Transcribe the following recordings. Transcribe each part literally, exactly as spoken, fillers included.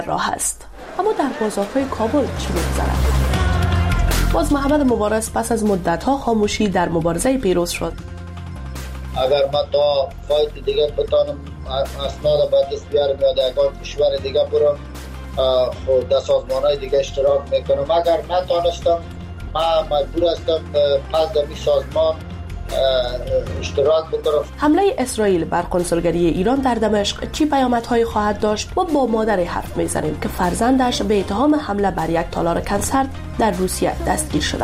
راه است. اما در بازارهای کابل چی می‌گذرد؟ باز محمد مبارز پس از مدت‌ها خاموشی در مبارزه پیروز شد. اگر من تا فایت دیگه بتانم اسناد به دست بیارم یا در کشور دیگه برم خود در سازمان‌های دیگه اشتراک میکنم. اگر نتانستم من مجبور هستم پس در می سازمان اشتراک بکنم. حمله اسرائیل بر کنسولگری ایران در دمشق چی پیامدهایی خواهد داشت و با مادری حرف میزنیم که فرزندش به اتهام حمله بر یک تالار کنسرت در روسیه دستگیر شده.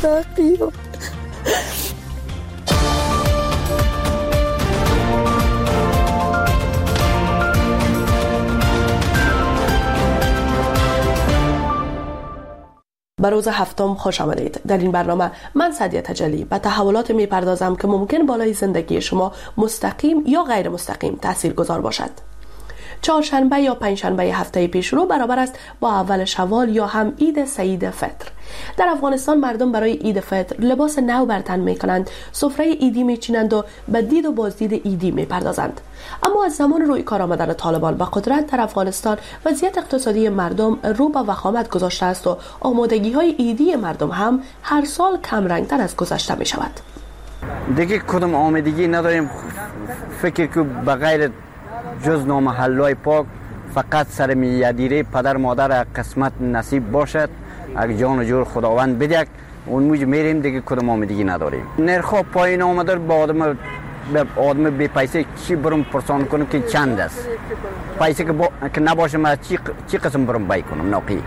به روز هفتم خوش آمدید. در این برنامه من سعدیه تجلی به تحولات میپردازم که ممکن بالای زندگی شما مستقیم یا غیر مستقیم تأثیر گذار باشد. چهارشنبه یا پنجشنبه هفته پیش رو برابر است با اول شوال یا هم عید سعید فطر. در افغانستان مردم برای عید فطر لباس نو بر تن میکنند، سفره عیدی میچینند و به دید و بازدید عیدی میپردازند. اما از زمان روی کار آمدن طالبان به قدرت در افغانستان وضعیت اقتصادی مردم رو به وخامت گذاشته است و آمادگی های عیدی مردم هم هر سال کم رنگتر از گذشته می شود. دیگه کدام آمادگی نداریم. فکر که بغیر جز نامحلای پاک فقط سر میادیره پدر مادر قسمت نصیب باشد، اگه جان و جور خداوند بدهد اون موج میریم. دیگه کدام آمادگی نداریم. نرخ پایین آمده با آدم به آدم بی پیسه چی برم پرسان کنم که چند است. پیسه که, با... که نباشه من چی... چی قسم برم بای کنم ناقی.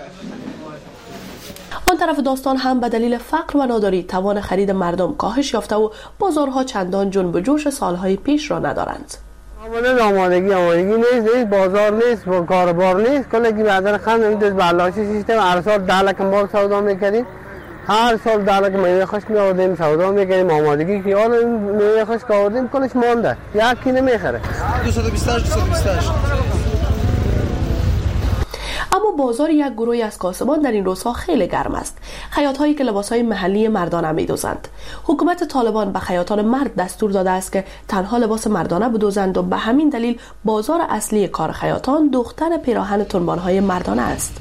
آن طرف داستان هم به دلیل فقر و ناداری توان خرید مردم کاهش یافته و بازارها چندان جنب و جوش سالهای پیش را ندارند. آماده آمادگی آمادگی نیست، نیست بازار نیست و کاربار نیست. کلی که بعدن خند این دست بلاشی سیستم هر سال ده لکم بار سودا میکردیم. هر سال ده لکم میوه خشک میآوردیم سودا میکردیم. آمادگی که حالا میوه خشک آوردیم کلش مانده، یکی نمیخره. دویست و بیست و هشت دویست و بیست و هشت. اما بازار یک گروهی از کاسبان در این روزها خیلی گرم است. خیاط‌هایی که لباس‌های محلی مردانه می‌دوزند. حکومت طالبان به خیاطان مرد دستور داده است که تنها لباس مردانه بدوزند و به همین دلیل بازار اصلی کار خیاطان دختر پیراهن تنبان‌های مردانه است.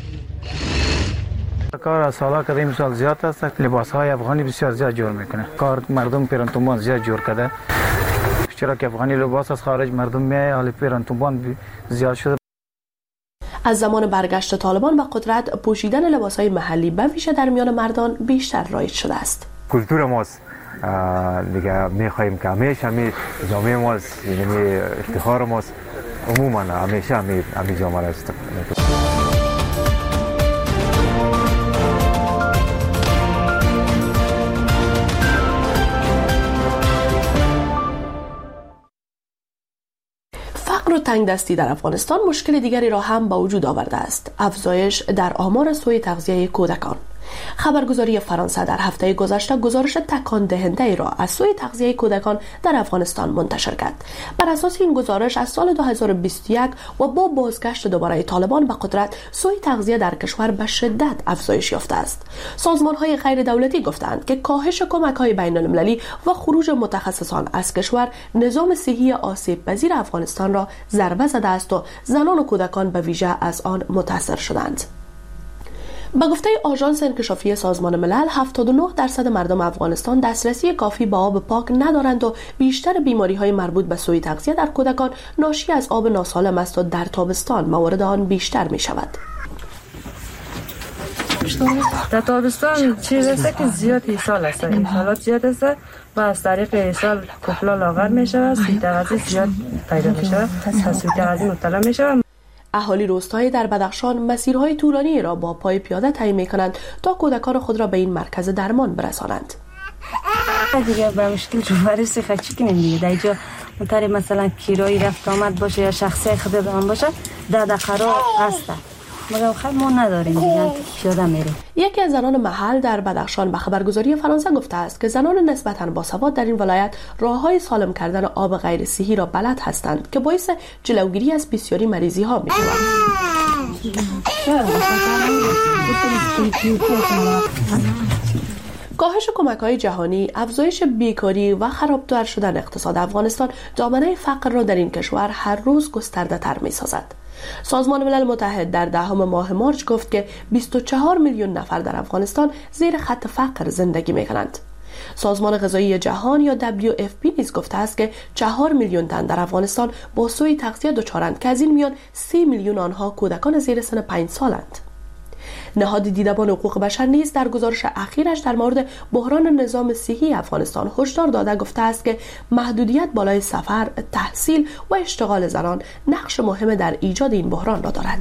کار از سالا که این سال زیاد است، لباس‌های افغانی بسیار زیاد جور میکنه. کار مردم پیراهن تنبان زیاد جور کرده. چرا که افغانی لباس از خارج مردم میاد، حالا پیراهن تنبان زیاد شده. از زمان برگشت طالبان به قدرت پوشیدن لباسهای محلی به ویژه در میان مردان بیشتر رایج شده است. کلتور ماست دیگه، میخواهیم که همیشه همی جامعه ماست، یعنی افتخار ماست، عموما همیشه همی همی جامعه است. فقر و تنگ دستی در افغانستان مشکل دیگری را هم به وجود آورده است: افزایش در آمار سوء تغذیه کودکان. خبرگزاری فرانسه در هفته گذشته گزارش تکان دهنده ای را از سوء تغذیه کودکان در افغانستان منتشر کرد. بر اساس این گزارش از سال دو هزار و بیست و یک و با بازگشت دوباره طالبان به قدرت سوء تغذیه در کشور به شدت افزایش یافته است. سازمان‌های غیر دولتی گفتند که کاهش کمک‌های بین‌المللی و خروج متخصصان از کشور نظام صحی آسیب پذیر افغانستان را ضربه زده است و زنان و کودکان به ویژه از آن متاثر شدند. به گفته آژانس انکشافی سازمان ملل، هفتاد و نه درصد مردم افغانستان دسترسی کافی به آب پاک ندارند و بیشتر بیماری‌های مربوط به سوء تغذیه در کودکان ناشی از آب ناسالم است و در تابستان موارد آن بیشتر می‌شود. در تابستان چیز است که زیاد ایصال است، ایصالات زیاد است و از طریق ایصال کپلا لاغر می‌شود، سوء تغذیه زیاد پیدا می‌شود، سوء تغذیه مبتلا می‌شود. اهالی روستایی در بدخشان مسیرهای طولانی را با پای پیاده طی می‌کنند تا کودکان خود را به این مرکز درمان برسانند. دیگه به مشکل جوارسی خچی کنیم دیگه. در اینجا مطاری مثلا کرایی رفت آمد باشه یا شخصی خود دام باشه در دقیقه هسته، مگر خیلی ما نداریم دیگه، پیاده میریم. یکی از زنان محل در بدخشان به خبرگزاری فرانسه گفته است که زنان نسبتاً باسواد در این ولایت راههای سالم کردن آب غیر صحی را بلد هستند که باعث جلوگیری از بسیاری مریضی ها می شوند. کاهش کمک‌های جهانی، افزایش بیکاری و خرابتر شدن اقتصاد افغانستان دامنه فقر را در این کشور هر روز گسترده‌تر می‌سازد. سازمان ملل متحد در دهم ماه مارچ گفت که بیست و چهار میلیون نفر در افغانستان زیر خط فقر زندگی می‌کنند. سازمان غذایی جهان یا دبلیو اف پی نیز گفته است که چهار میلیون تن در افغانستان با سوء تغذیه دچارند که از این میان سی میلیون آنها کودکان زیر سن پنج سالند. نهاد دیدبان حقوق بشر نیز در گزارش اخیرش در مورد بحران نظام صحی افغانستان هشدار داده گفته است که محدودیت بالای سفر، تحصیل و اشتغال زنان نقش مهم در ایجاد این بحران را دارد.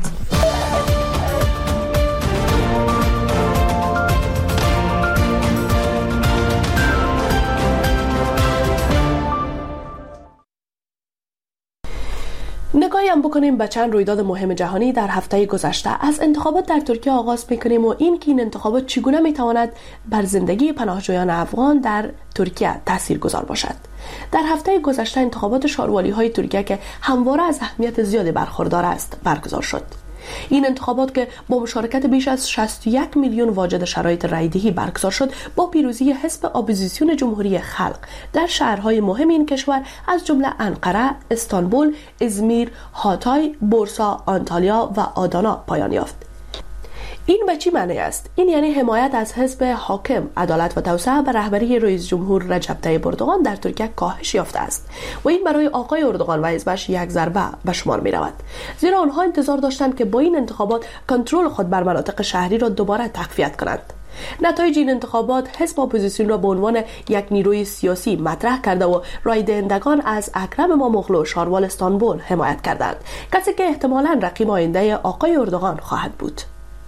نگاهی هم بکنیم به چند رویداد مهم جهانی در هفته گذشته. از انتخابات در ترکیه آغاز میکنیم و این که این انتخابات چگونه میتواند بر زندگی پناهجویان افغان در ترکیه تاثیرگذار باشد. در هفته گذشته انتخابات شاروالی های ترکیه که همواره از اهمیت زیادی برخوردار است برگزار شد. این انتخابات که با مشارکت بیش از شصت و یک میلیون واجد شرایط رایدهی برگزار شد با پیروزی حزب اپوزیسیون جمهوری خلق در شهرهای مهم این کشور از جمله انقره، استانبول، ازمیر، هاتای، بورسا، آنتالیا و آدانا پایان یافت. این به چی معنی است؟ این یعنی حمایت از حزب حاکم عدالت و توسعه به رهبری رئیس جمهور رجب طیب اردوغان در ترکیه کاهش یافته است و این برای آقای اردوغان و حزبش یک ضربه به شمار می رود، زیرا آنها انتظار داشتند که با این انتخابات کنترل خود بر مناطق شهری را دوباره تقویت کنند. نتایج این انتخابات حزب اپوزیسیون را به عنوان یک نیروی سیاسی مطرح کرده و رای دهندگان از اکرم اماموغلو شاروال استانبول حمایت کردند، کسی که احتمالاً رقیب آینده آقای اردوغان خواهد بود.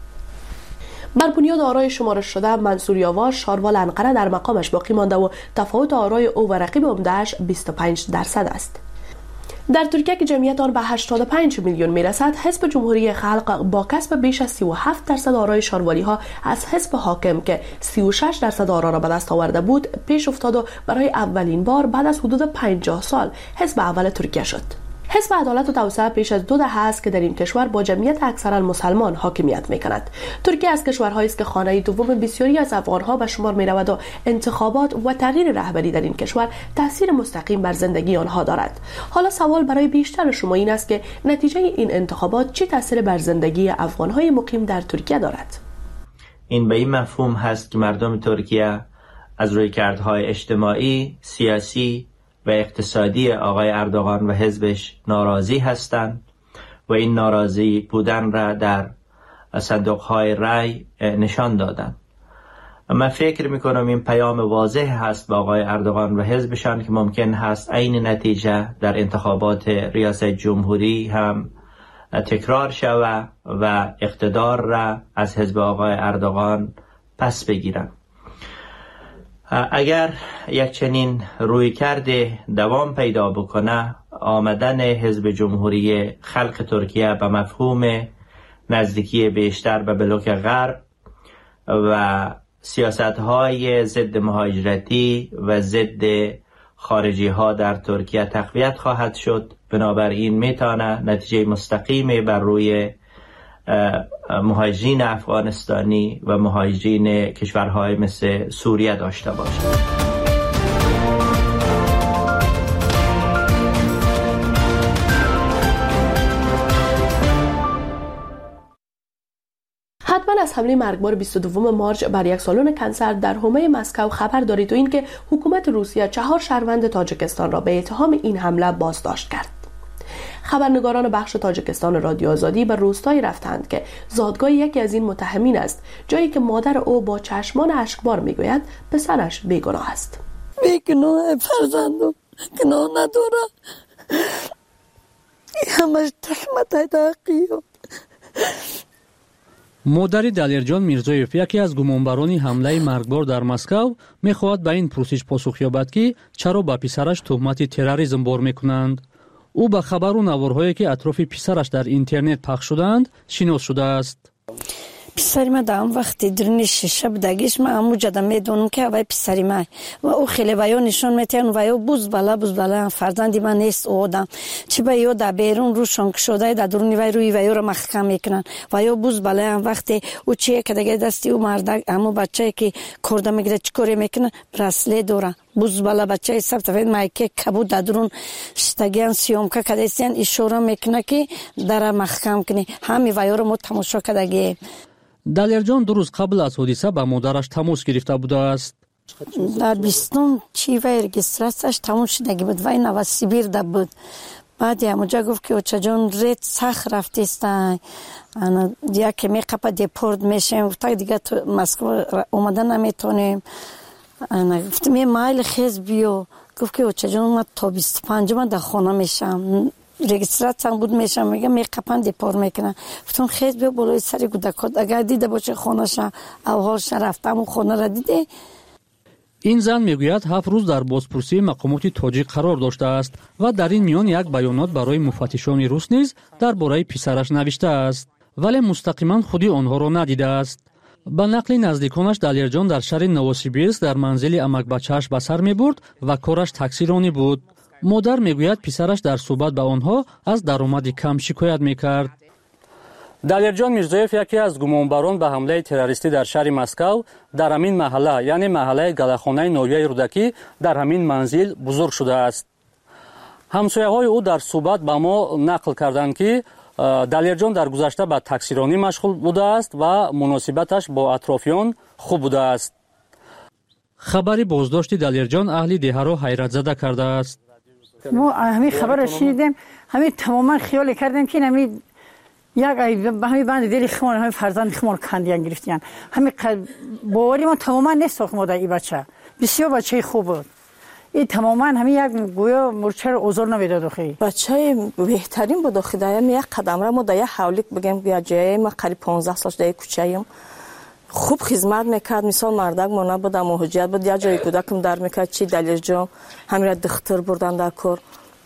بر بنیاد آرای شمارش شده منصور یاور شاروال انقره در مقامش باقی مانده و تفاوت آرای او و رقیب عمده‌اش بیست و پنج درصد است. در ترکیه که جمعیت آن به هشتاد و پنج میلیون میرسد، حزب جمهوری خلق با کسب بیش از سی و هفت درصد آرای شاروالی ها از حزب حاکم که سی و شش درصد آرا را به دست آورده بود پیش افتاد و برای اولین بار بعد از حدود پنجاه سال حزب اول ترکیه شد. حزب عدالت و توسعه پیش از دو دهه است که در این کشور با جمعیت اکثرا مسلمان حاکمیت می‌کند. ترکیه از کشورهایی است که خانه دوم بسیاری از افغان‌ها به شمار می‌رود و انتخابات و تغییر رهبری در این کشور تاثیر مستقیم بر زندگی آنها دارد. حالا سوال برای بیشتر شما این است که نتیجه این انتخابات چه تاثیر بر زندگی افغان‌های مقیم در ترکیه دارد؟ این به این مفهوم هست که مردم ترکیه از رویکردهای اجتماعی، سیاسی و اقتصادی آقای اردوغان و حزبش ناراضی هستند و این ناراضی بودن را در صندوق‌های رای نشان دادند. من فکر می‌کنم این پیام واضح هست به آقای اردوغان و حزبشان که ممکن هست عین نتیجه در انتخابات ریاست جمهوری هم تکرار شود و اقتدار را از حزب آقای اردوغان پس بگیرند. اگر یک چنین روی کرده دوام پیدا بکنه، آمدن حزب جمهوری خلق ترکیه به مفهوم نزدیکی بیشتر به بلوک غرب و سیاست‌های ضد مهاجرتی و ضد خارجی ها در ترکیه تقویت خواهد شد. بنابراین میتونه نتیجه مستقیمی بر روی مهاجرین افغانستانی و مهاجرین کشورهای مثل سوریه داشته باشد. حتما از حمله مرگبار بیست و دو مارچ بر یک سالن کنسرت در حومه مسکو خبر دارید و اینکه حکومت روسیه چهار شهروند تاجیکستان را به اتهام این حمله بازداشت کرد. خبرنگاران بخش تاجیکستان رادیو آزادی به روستایی رفتند که زادگاه یکی از این متهمین است، جایی که مادر او با چشمان اشکبار میگوید پسرش بیگناه است. بیگناه فرزندم، گناه نداره، همش تهمت تحقیق. مادری دلیرجان میرزایف یکی از گمانبران حمله مرگبار در مسکو میخواهد به این پرسش پاسخ یابد که چرا به پسرش تهمت تروریسم بار میکنند. او به خبر و نوارهایی که اطراف پسرش در اینترنت پخش شدند شناس شده است. پسری ما در اون وقتی درنی شیشه بدگیش ما همو جدا میدونم که اوی پسری ما و او خیلی ویو نشون میتین ویو بوز بالا بوز بالا فرزندی من نیست او آدم چی با یو در بیرون روشان شده در درونی وی روی ویو رو محکم میکنن ویو بوز بالا هم وقتی او چیه که دیگه دستی او مردک همو بچه که کرده میگیره چکوری میکنه برسله دورن بوز بالا بچه سب تفید مایکه کبود در درون شتگیان سیوم که کدیستیان اشاره میکنه که در محکم کنی همی ویو رو ما تماشا کدگی. далерҷон ду рӯз қабл аз ҳодиса ба модараш тамос гирифта будааст. дар бистум чи вай регистратсияш тамом шудагӣ буд вай новосибирда буд баъди ҳамуҷа гуфт ки очаҷон ред сахт рафтистай яке меқапа депорт мешавем гуфтак дигар ту москва омада наметонем гуфтем е майли хез биё гуфт ки очаҷон ма то бисту панҷума дар хона мешавам регистратсиям буд мешавам мегам меқапан депор мекунам гуфтам хез биё болои сари кӯдакот агар дида боши хонаша авҳолша рафтаму хонара диде. ин зан мегӯяд ҳафт рӯз дар бозпурсии мақомоти тоҷик қарор доштааст ва дар ин миён як баёнот барои муфаттишони рус низ дар бораи писараш навиштааст вале мустақиман худи онҳоро надидааст. ба нақли наздиконаш далерҷон дар шаҳри новосибирск дар манзили амакбачааш ба сар мебурд ва кораш таксиронӣ буд. модар мегӯяд писараш дар суҳбат ба онҳо аз даромади кам шикоят мекард. далерҷон мирзоев яке аз гумонбарон ба ҳамлаи террористӣ дар шаҳри Москав дар ҳамин маҳалла яъне маҳаллаи галахонаи ноҳияи рӯдакӣ дар ҳамин манзил бузург шудааст. ҳамсояҳои ӯ дар суҳбат ба мо нақл карданд ки далерҷон дар гузашта ба таксиронӣ машғул будааст ва муносибаташ бо атрофиён хуб будааст. хабари боздошти далерҷон аҳли деҳаро ҳайратзада кардааст. мо ҳамин хабарро шунидем ҳамин тамоман хиёле кардем ки ҳамин як ҳамин банди дили химон ҳамин фарзанди химон кандиян гирифтиян ҳамин бовари мо тамоман несохт мо дар и бача бисёр бачаи хуб буд ин тамоман ҳамин як гӯё мурчаро озор намедод охи бачаи беҳтарин буд охи дар як қадамра мо дар як ҳавлик бигем як ҷояи ма қариб понздаҳ сол шуда кӯчаим хуб хизмат мекард мисол мардак мо набуда муҳоҷият буд як ҷои кӯдакам дар мекард чи далерҷон ҳамира духтур бурдан дар кор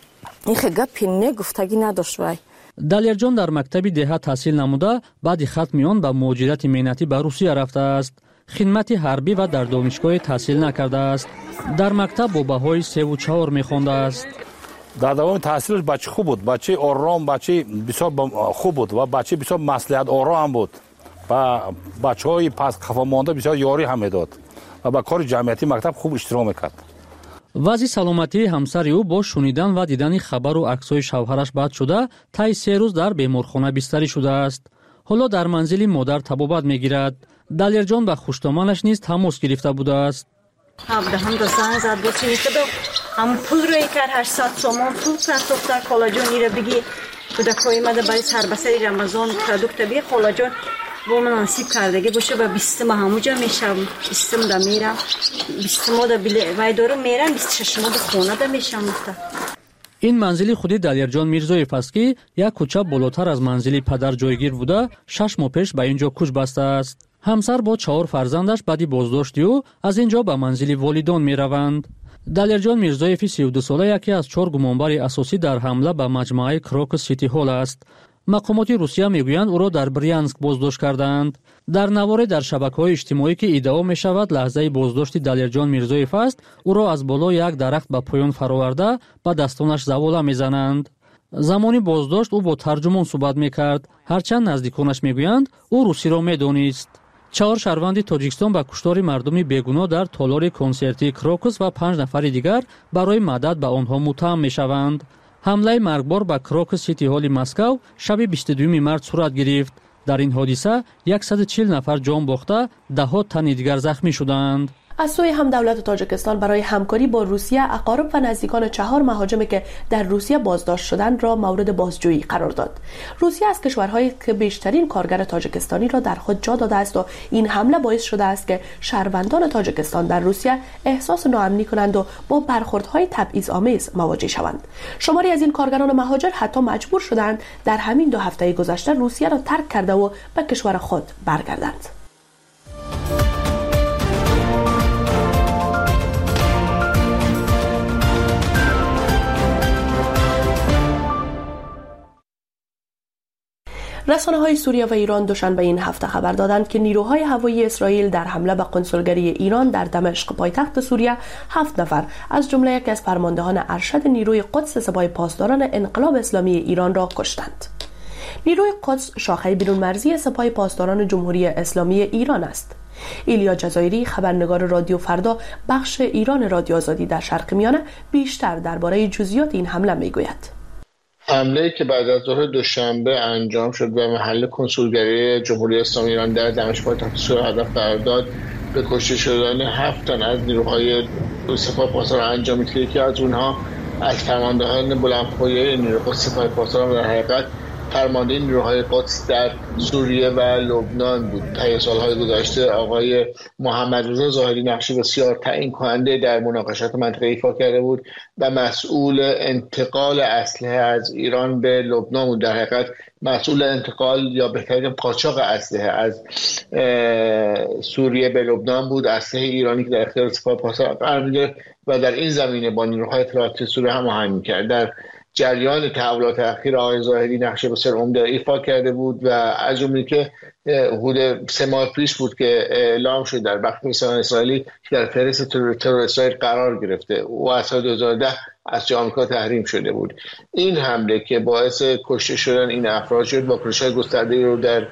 ин хе гапи не гуфтагӣ надошт вай. далерҷон дар мактаби деҳа таҳсил намуда баъди хатми он ба муҳоҷирати меҳнатӣ ба русия рафтааст. хидмати ҳарбӣ ва дар донишгоҳе таҳсил накардааст. дар мактаб бо баҳои севу чаҳор мехондааст. дар давоми таҳсилаш бача хуб буд бачаи ором бачаи бисёр хуб буд ва бачаи бисёр маслиҳаторо ҳам буд ба бачаҳои пастқафомонда бисёр ёрӣ ҳам медод ва ба кори ҷамъиятии мактаб хуб иштирок мекард. вазъи саломатии ҳамсари ӯ бо шунидан ва дидани хабару аксҳои шавҳараш бад шуда таи се рӯз дар беморхона бистарӣ шудааст. ҳоло дар манзили модар табобат мегирад. далерҷон ба хуштоманаш низ тамос гирифта будааст. ҳамда занг зад боси мекардам ҳамн пулрои кар ҳаштсад сомон пул пасохта холаҷон ира биги кӯдакҳои мада барои сарбасари рамазон продукта биги холаҷон бо ман насиб кардагӣ боша ба бистума ҳамуҷа мешавам бистумда мерам бистумода вайдору мерам бисту шашумода хонада мешавам муфта. ин манзили худи далерҷон мирзоев аст ки як кӯча болотар аз манзили падар ҷойгир буда шаш моҳ пеш ба ин ҷо кӯч бастааст. ҳамсар бо чаҳор фарзандаш баъди боздошти ӯ аз ин ҷо ба манзили волидон мераванд. далерҷон мирзоеви си ду сола яке аз чор гумонбари асосӣ дар ҳамла ба маҷмӯаи крокус сити ҳол аст. мақомоти русия мегӯянд ӯро дар брянск боздошт кардаанд. дар наворе дар шабакаҳои иҷтимоӣ ки иддао мешавад лаҳзаи боздошти далерҷон мирзоев аст ӯро аз боло як дарахт ба поён фароварда ба дастонаш завола мезананд. замони боздошт ӯ бо тарҷумон суҳбат мекард ҳарчанд наздиконаш мегӯянд ӯ русиро медонист. чаҳор шаҳрванди тоҷикистон ба куштори мардуми бегуноҳ дар толори консертии крокус ва панҷ нафари дигар барои мадад ба онҳо муттаҳам мешаванд. ҳамлаи маргбор ба крокус сити ҳоли Москав шаби бисту дуюми март сурат гирифт. дар ин ҳодиса сад و چهل нафар ҷон бохта даҳот тани дигар захмӣ шуданд. از سوی هم دولت تاجیکستان برای همکاری با روسیه اقارب و نزدیکان چهار مهاجمی که در روسیه بازداشت شدند را مورد بازجویی قرار داد. روسیه از کشورهایی که بیشترین کارگر تاجیکستانی را در خود جا داده است و این حمله باعث شده است که شهروندان تاجیکستان در روسیه احساس ناامنی کنند و با برخوردهای تبعیض‌آمیز مواجه شوند. شماری از این کارگران مهاجر حتی مجبور شدند در همین دو هفته گذشته روسیه را ترک کرده و به کشور خود برگردند. رسانه‌های سوریه و ایران دوشنبه این هفته خبر دادند که نیروهای هوایی اسرائیل در حمله به قنسولگری ایران در دمشق پایتخت سوریه هفت نفر از جمله یکی از فرماندهان ارشد نیروی قدس سپاه پاسداران انقلاب اسلامی ایران را کشتند. نیروی قدس شاخه بیرونمرزی سپاه پاسداران جمهوری اسلامی ایران است. ایلیا جزایری، خبرنگار رادیو فردا بخش ایران رادیو آزادی در شرق میانه، بیشتر درباره جزئیات این حمله میگوید. حمله‌ای که بعد از ظهر دوشنبه انجام شد و محل کنسولگری جمهوری اسلامی ایران در دمشق پایتخت سوریه هدف قرار داد، به کشته شدن هفت تن از نیروهای سپاه پاسداران انجامید که یکی از اونها از فرماندهان بلندپایه نیروهای سپاه پاسداران در حقیقت فرمانده نیروهای قدس در سوریه و لبنان بود. طی سالهای گذشته آقای محمد رضا ظاهری نقشی بسیار تعیین کننده در مناقشات منطقه‌ای ایفا کرده بود و مسئول انتقال اسلحه از ایران به لبنان بود. در حقیقت مسئول انتقال یا بهترین قاچاق اسلحه از سوریه به لبنان بود. اسلحه ایرانی که در اختیار سپاه پاسداران قرار می‌گرفت و در این زمینه با نیروهای اطلاعاتی سوریه هماهنگ می‌کرد. در جریان تحولات اخیر آقای ظاهری نقش بسیار عمده ایفا کرده بود و از جمله که حدود سه ماه پیش بود که اعلام شد در بخش رسانه‌های اسرائیلی که در فهرست ترور اسرائیل قرار گرفته و از سال دو هزار و ده از جای آمریکا تحریم شده بود. این حمله که باعث کشته شدن این افراد شد، واکنش‌های گسترده‌ای رو در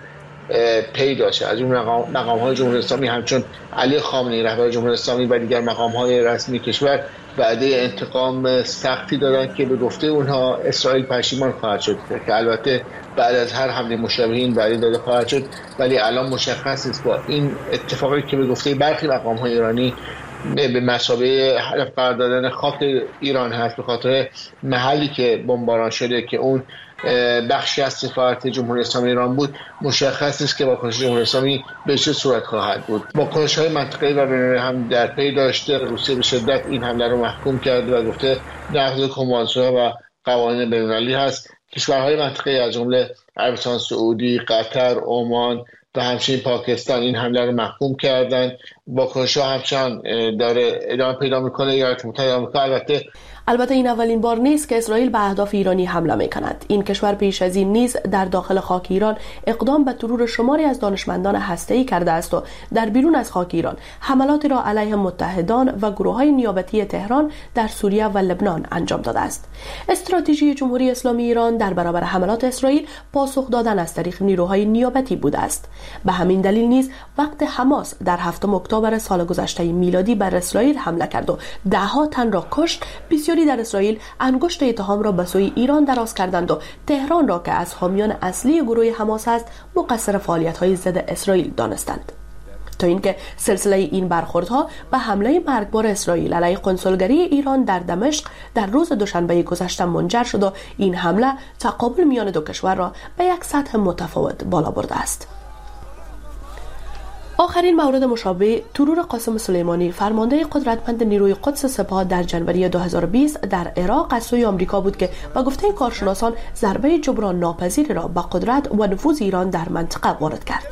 پی داشته. از اون مقام‌های جمهوری اسلامی همچون علی خامنه‌ای رهبر جمهوری اسلامی و دیگر مقام‌های رسمی کشور وعده انتقام سختی دادن که به گفته اونها اسرائیل پشیمان خواهد شد، که البته بعد از هر حمله مشابه این وعده داده خواهد شد، ولی الان مشخص است با این اتفاقی که به گفته برخی مقام‌های ایرانی به مثابه هدف قرار دادن خاک ایران هست، به خاطر محلی که بمباران شده که اون بخشی از سفارت جمهوری اسلامی ایران بود، مشخص است که واکنش جمهوری اسلامی به چه صورت خواهد بود. واکنش‌های منطقه‌ای و بین‌المللی هم در پی داشته. روسیه به شدت این حمله رو محکوم کرده و گفته نقض کنوانسیون‌ها و قوانین بین‌المللی هست. کشورهای منطقه‌ای از جمله عربستان سعودی، قطر، عمان و همچنین پاکستان این حمله رو محکوم کردند. واکنش‌ها همچنان داره ادامه پیدا می‌کنه. ایالات متحده آمریکا البته البته این اولین بار نیست که اسرائیل به اهداف ایرانی حمله می‌کند. این کشور پیش از این نیز در داخل خاک ایران اقدام به ترور شماری از دانشمندان هسته‌ای کرده است و در بیرون از خاک ایران حملات را علیه متحدان و گروه‌های نیابتی تهران در سوریه و لبنان انجام داده است. استراتژی جمهوری اسلامی ایران در برابر حملات اسرائیل پاسخ دادن از طریق نیروهای نیابتی بوده است. به همین دلیل نیز وقت حماس در هفتم اکتبر سال گذشته میلادی بر اسرائیل حمله کرد و ده‌ها تن را کشت، بسیاری در اسرائیل انگشت اتهام را به سوی ایران دراز کردند و تهران را که از حامیان اصلی گروه حماس است مقصر فعالیت‌های ضد اسرائیل دانستند. تا اینکه سلسله این برخوردها به حمله مرگبار اسرائیل علیه قنسولگری ایران در دمشق در روز دوشنبه گذشته منجر شد و این حمله تقابل میان دو کشور را به یک سطح متفاوت بالا برده است. آخرین مورد مشابه ترور قاسم سلیمانی، فرمانده قدرتمند نیروی قدس سپاه در جنوری دو هزار و بیست در عراق از سوی آمریکا بود که با گفته کارشناسان ضربه جبران ناپذیر را به قدرت و نفوذ ایران در منطقه وارد کرد.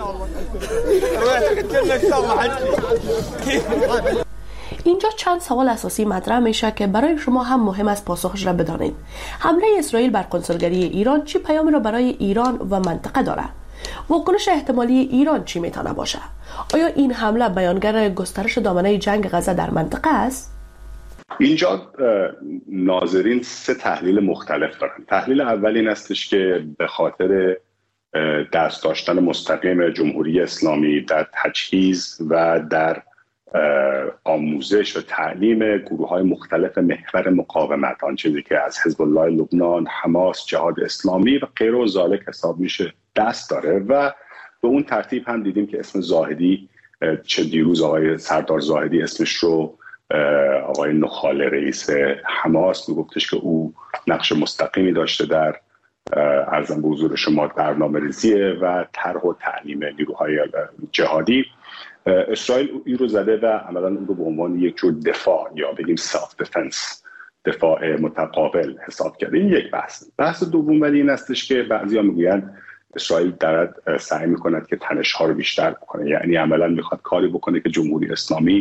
اینجا چند سوال اساسی مطرح میشه که برای شما هم مهم است پاسخش را بدانید. حمله اسرائیل بر قنسولگری ایران چه پیامی را برای ایران و منطقه داره؟ واکنش احتمالی ایران چی میتونه باشه؟ آیا این حمله بیانگر گسترش دامنه جنگ غزه در منطقه است؟ اینجا ناظرین سه تحلیل مختلف دارن. تحلیل اول این استش که به خاطر دست داشتن مستقیم جمهوری اسلامی در تجهیز و در آموزش و تعلیم گروه‌های مختلف محور مقاومت، آن چیزی که از حزب الله لبنان، حماس، جهاد اسلامی و غیره و ذالک حساب میشه دست داره و به اون ترتیب هم دیدیم که اسم زاهدی، چه دیروز آقای سردار زاهدی اسمش رو آقای نخال رئیس حماس میگفتش که او نقش مستقیمی داشته در عرضم به حضور شما برنامه‌ریزی و طرح و تعلیم نیروهای جهادی. اسرائیل این رو زده و عملاً اون رو به عنوان یک جور دفاع یا بگیم سلف دفنس، دفاع متقابل حساب کرده. این یک بحث. بحث دوم ولی این استش که بعضیا میگویند اسرائیل دارد سعی میکند که تنش‌ها رو بیشتر بکنه، یعنی عملاً میخواد کاری بکنه که جمهوری اسلامی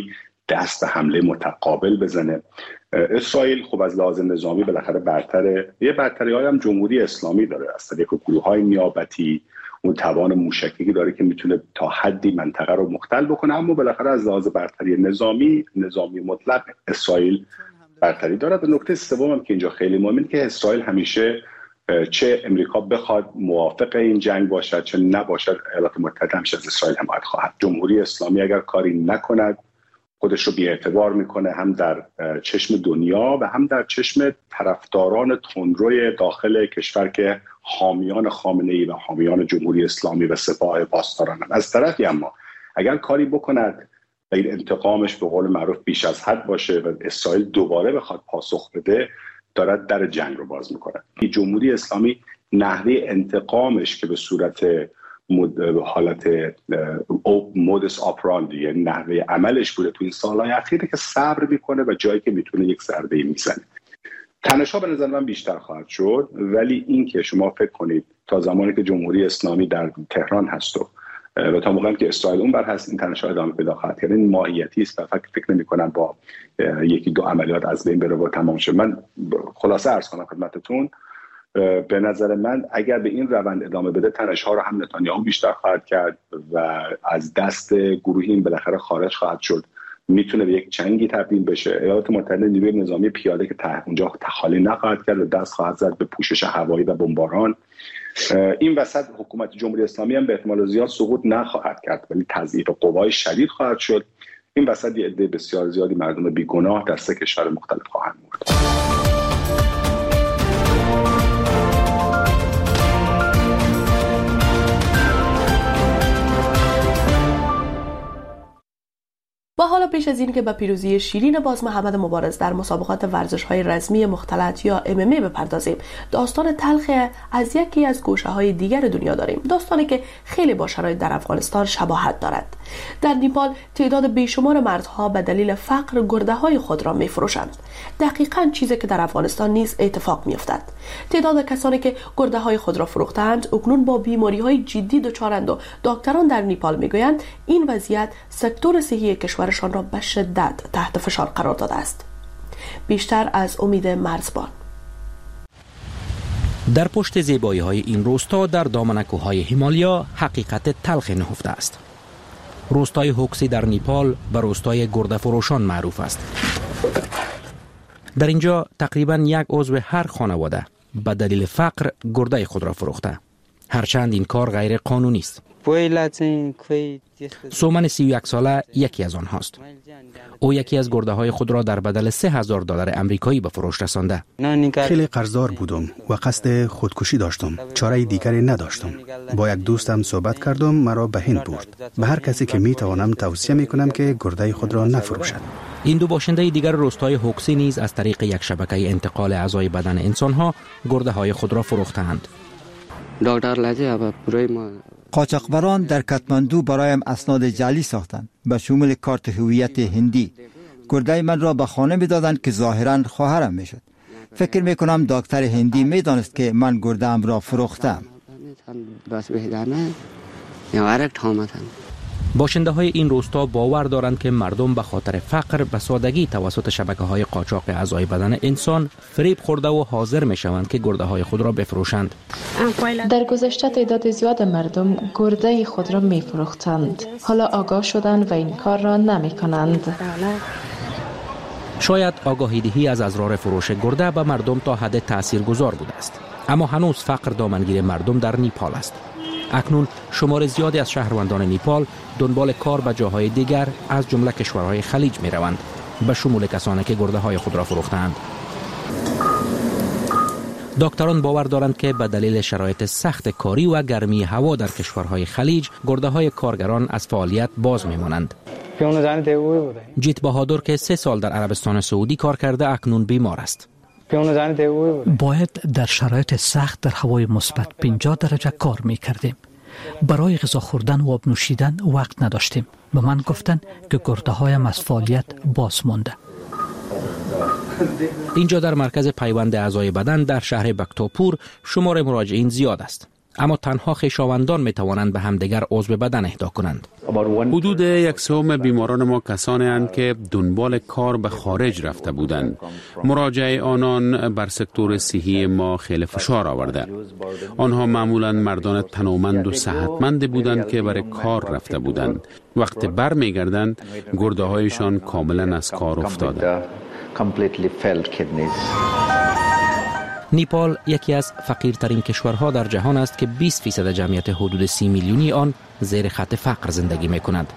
دست به حمله متقابل بزنه. اسرائیل خب از لحاظ نظامی بالاخره برتره، یه برتری‌های هم جمهوری اسلامی داره از طریق گروه‌های نیابتی، اون توان موشکی داره که میتونه تا حدی منطقه رو مختل بکنه، اما بالاخره از لحاظ برتری نظامی نظامی مطلق اسرائیل برتری داره. و نکته سوم هم که اینجا خیلی مهمه که اسرائیل همیشه چه امریکا بخواد موافق این جنگ باشد چه نباشد، ایالات متحده همیشه از اسرائیل حمایت خواهد. جمهوری اسلامی اگر کاری نکند خودش رو بی‌اعتبار میکنه، هم در چشم دنیا و هم در چشم طرفداران تندروی داخل کشور که حامیان خامنه‌ای و حامیان جمهوری اسلامی و سپاه پاسدارانند. از طرفی اما اگر کاری بکند و این انتقامش به قول معروف بیش از حد باشه و اسرائیل دوباره بخواد پاسخ بده، دارد در جنگ رو باز میکنه. جمهوری اسلامی نحوه انتقامش که به صورت حالت مودس آپراندی، یعنی نحوه عملش بوده تو این سالهای اخیره که صبر میکنه و جایی که میتونه یک ضربه میزنه. تنش‌ها به نظر من بیشتر خواهد شد، ولی این که شما فکر کنید تا زمانی که جمهوری اسلامی در تهران هست و و تا موقعی که اسرائیل اون بر هست این تنش‌ها ادامه پیدا خواهد کرد. این ماهیتی است و فکر فکر نمی‌کنم با یکی دو عملیات از بین بره و تمام شه. من خلاصه عرض کنم خدمتتون، به نظر من اگر به این روند ادامه بده تنش‌ها رو هم نتانیاهو بیشتر خواهد کرد و از دست گروهی این بالاخره خارج خواهد شد، میتونه به یک جنگی تبدیل بشه. ایالات متحده نیروی نظامی پیاده که اونجا تخالی نخواهد کرد و دست خواهد زد به پوشش هوایی و بمباران. این وسط حکومت جمهوری اسلامی هم به احتمال زیاد سقوط نخواهد کرد، ولی تضعیف قوای شدید خواهد شد. این وسط یه عده بسیار زیادی مردم بیگناه در سه کشور مختلف خواهند مرد. و حالا پیش از این که به پیروزی شیرین باز محمد مبارز در مسابقات ورزش‌های رزمی مختلط یا ام ام ای بپردازیم، داستان تلخ از یکی از گوشه‌های دیگر دنیا داریم، داستانی که خیلی با شرایط در افغانستان شباهت دارد. در نیپال تعداد بیشمار مردها به دلیل فقر گرده‌های خود را می‌فروشند. دقیقاً چیزی که در افغانستان نیز اتفاق می‌افتد. تعداد کسانی که گرده‌های خود را فروختند اکنون با بیماری‌های جدی دچارند و دکتران در نیپال می‌گویند این وضعیت سکتور صحی کشورشان را به شدت تحت فشار قرار داده است. بیشتر از امید مرزبان. در پشت زیبایی‌های این روستا در دامن کوههای هیمالیا حقیقت تلخ نهفته است. روستای هوکسی در نیپال به روستای گرده فروشان معروف است. در اینجا تقریباً یک عضو هر خانواده به دلیل فقر گرده خود را فروخته، هرچند این کار غیر قانونی است. سومن سی و یک ساله یکی از آنهاست. او یکی از گرده های خود را در بدل سه هزار دلار آمریکایی به فروش رسانده. خیلی قرضدار بودم و قصد خودکشی داشتم. چاره دیگری نداشتم. با یک دوستم صحبت کردم، مرا به هند برد. به هر کسی که می توانم توصیه می کنم که گرده خود را نفروشد. این دو باشنده دیگر روستای هوکسی نیز از طریق یک شبکه انتقال اعضای بدن انسانها گرده های خود را فروختند. قاچاقبران در کاتماندو برایم اسناد جعلی ساختند به شمول کارت هویت هندی. گرده من را به خانه می دادند که ظاهراً خواهرم می شد. فکر می کنم دکتر هندی می دانست که من گرده ام را فروختم. باشنده های این روستا باور دارند که مردم به خاطر فقر به سادگی توسط شبکه های قاچاق اعضای بدن انسان فریب خورده و حاضر می شوند که گرده های خود را بفروشند. در گذشته تعداد زیاد مردم گرده خود را می فروختند. حالا آگاه شدند و این کار را نمی کنند. شاید آگاهی دهی از اضرار فروش گرده به مردم تا حد تاثیرگذار بوده است، اما هنوز فقر دامنگیر مردم در نیپال است. اکنون شمار زیادی از شهروندان نیپال دنبال کار به جاهای دیگر از جمله کشورهای خلیج می روند، به شمول کسانی که گرده های خود را فروختند. دکتران باور دارند که به دلیل شرایط سخت کاری و گرمی هوا در کشورهای خلیج گرده های کارگران از فعالیت باز می مانند. جیت بهادر که سه سال در عربستان سعودی کار کرده اکنون بیمار است. باید در شرایط سخت در هوای مثبت پنجاه درجه کار می کردیم. برای غذا خوردن و آب نوشیدن وقت نداشتیم. به من گفتن که گرده هایم از فعالیت باز مانده. اینجا در مرکز پیوند اعضای بدن در شهر بکتاپور شمار مراجعین زیاد است. اما تنها خویشاوندان می توانند به همدیگر عضو بدن اهدا کنند. حدود یک سوم بیماران ما کسانی اند که دنبال کار به خارج رفته بودند. مراجعه آنان بر سکتور صحی ما خیلی فشار آورده. آنها معمولا مردان تنومند و صحتمند بودند که برای کار رفته بودند. وقتی بر می گردند گرده هایشان کاملا از کار افتاده. نیپال یکی از فقیرترین کشورها در جهان است که بیست فیصد جمعیت حدود سی میلیونی آن زیر خط فقر زندگی می کنند.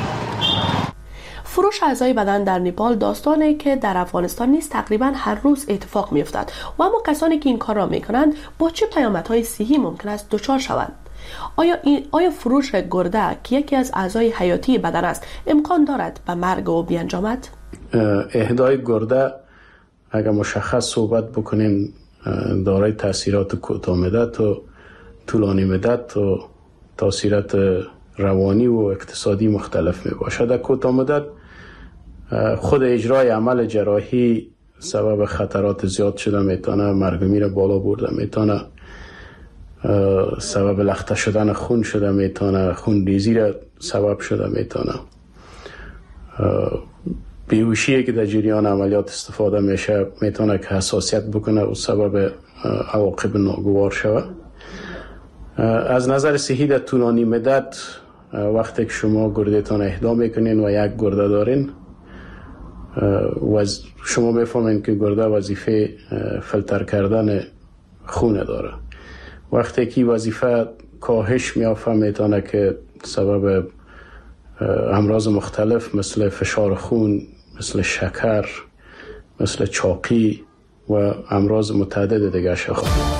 فروش اعضای بدن در نیپال داستانی که در افغانستان نیز تقریبا هر روز اتفاق می افتد و اما کسانی که این کار را می کنند با چه پیامدهای صحی ممکن است دچار شوند؟ آیا این آیا فروش گرده که یکی از اعضای حیاتی بدن است امکان دارد به مرگ او بیانجامد؟ اهدای گرده اگر مشخص صحبت بکنیم دارای تاثیرات کوتاه مدت و طولانی مدت و تاثیرات روانی و اقتصادی مختلف می باشد. در کوتاه مدت خود اجرای عمل جراحی سبب خطرات زیاد شده میتونه، مرگ و میر بالا برده میتونه، سبب لخته شدن خون شده میتونه، خون ریزی را سبب شده میتونه، بیهوشی که در جریان عملیات استفاده میشه میتونه که حساسیت بکنه و سبب عواقب ناگوار شود. از نظر صحی در طولانی مدت وقتی که شما گردهتان اهدا میکنین و یک گرده دارین و شما میفهمین که گرده وظیفه فیلتر کردن خون داره، وقتی که وظیفه کاهش میافته میتونه که سبب امراض مختلف مثل فشار خون، مثل شکر، مثل چاقی و امراض متعدد دیگه شود.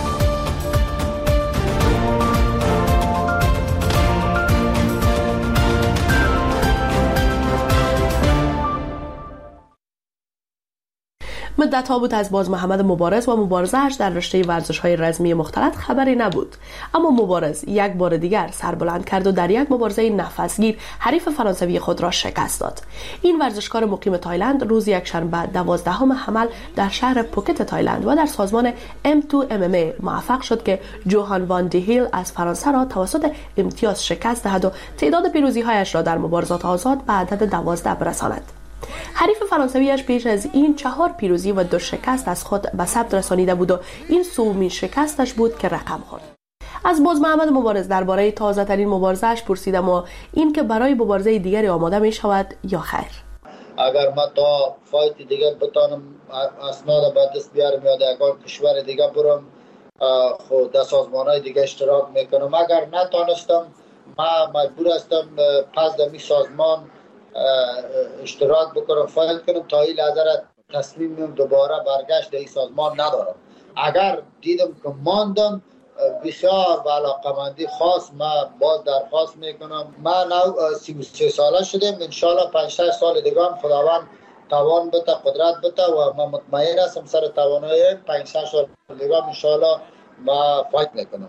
مدت ها بود از باز محمد مبارز و مبارزه‌اش در رشته ورزش‌های رزمی مختلط خبری نبود، اما مبارز یک بار دیگر سر بلند کرد و در یک مبارزه نفسگیر حریف فرانسوی خود را شکست داد. این ورزشکار مقیم تایلند روز یکشنبه دوازدهم حمل در شهر پوکت تایلند و در سازمان ام تو ام ام ای موفق شد که جوهان وان دی هیل از فرانسه را توسط امتیاز شکست دهد و تعداد پیروزی‌هایش را در مبارزات آزاد به عدد دوازده برساند. حریف فرانسویش پیش از این چهار پیروزی و دو شکست از خود به ثبت رسانیده بود و این سومین شکستش بود که رقم خورد. از باز محمد مبارز درباره تازه ترین مبارزه‌اش پرسیدم و این که برای مبارزه دیگری آماده می شود یا خیر. اگر ما تا فایت دیگه بتانم اسناد به دست بیارم یا در کشور دیگه برم خود در سازمان‌های دیگه اشتراک میکنم، اگر نتانستم ما مجبور هستم پس در می سازمان اشتراک بکنم، فایل کنم. تا این لحظه تصمیم دوباره برگشت در این سازمان ندارم. اگر دیدم که ماندم بسیار با علاقمندی خاص ما باز درخواست میکنم. ما نو سی و سه ساله شدیم، انشالله پنج شش سال دیگه هم خداوند توان بده، قدرت بده و ما مطمئن هستم سر توانایی پنج شش سال دیگه هم انشالله ما فایت میکنم.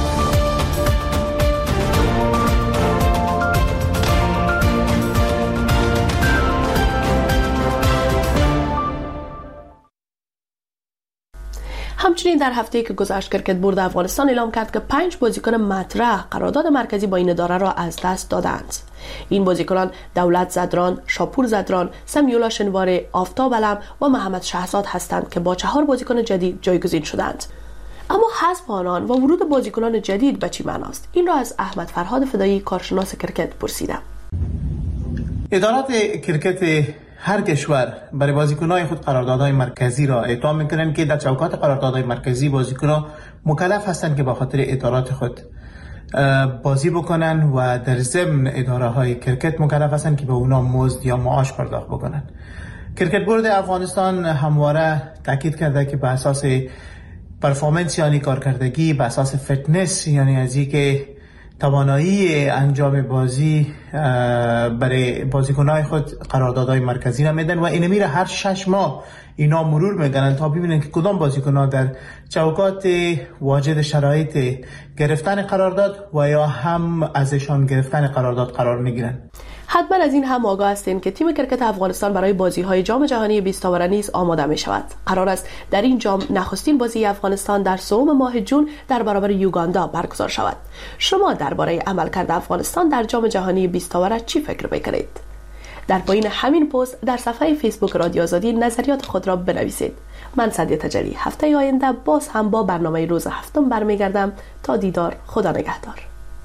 همچنین در هفته که گذشت کرکت بورد افغانستان اعلام کرد که پنج بازیکن مطرح قرارداد مرکزی با این اداره را از دست دادند. این بازیکنان دولت زدران، شاپور زدران، سمیولا شنواره، آفتاب علم و محمد شهزاد هستند که با چهار بازیکن جدید جایگزین شدند. اما حذف آنان و ورود بازیکنان جدید به چه معناست؟ این را از احمد فرهاد فدایی کارشناس کرکت پرسیدم. ادارات کرکت هر کشور برای بازیکنان خود قراردادهای مرکزی را اعطا میکنند که در چوکات قراردادهای مرکزی بازیکنان مکلف هستند که به خاطر ادارات خود بازی بکنن و در ضمن اداره های کرکت مکلف هستند که به اونا مزد یا معاش پرداخت بکنن. کرکت بورد افغانستان همواره تاکید کرده که به اساس پرفورمنس یعنی کارکردگی، به اساس فیتنس یعنی از اینکه توانایی انجام بازی برای بازیکنای خود قراردادهای مرکزی را میدن و این میره هر شش ماه اینا مرور میکنن تا ببینن که کدام بازیکن‌ها در چوکات واجد شرایط گرفتن قرارداد و یا هم ازشان گرفتن قرارداد قرار میگیرن. حتما از این هم آگاه هستین که تیم کرکت افغانستان برای بازی‌های جام جهانی بیست تاوره نیز آماده می شود. قرار است در این جام نخستین بازی افغانستان در سوم ماه جون در برابر یوگاندا برگزار شود. شما درباره عملکرد افغانستان در جام جهانی بیست تاوره چی فکر می‌کنید؟ در پایین همین پست در صفحه فیسبوک رادیو آزادی نظریات خود را بنویسید. من سعدیه تجلی هفته آینده باز هم با برنامه روز هفتم برمیگردم. تا دیدار، خدا نگهدار.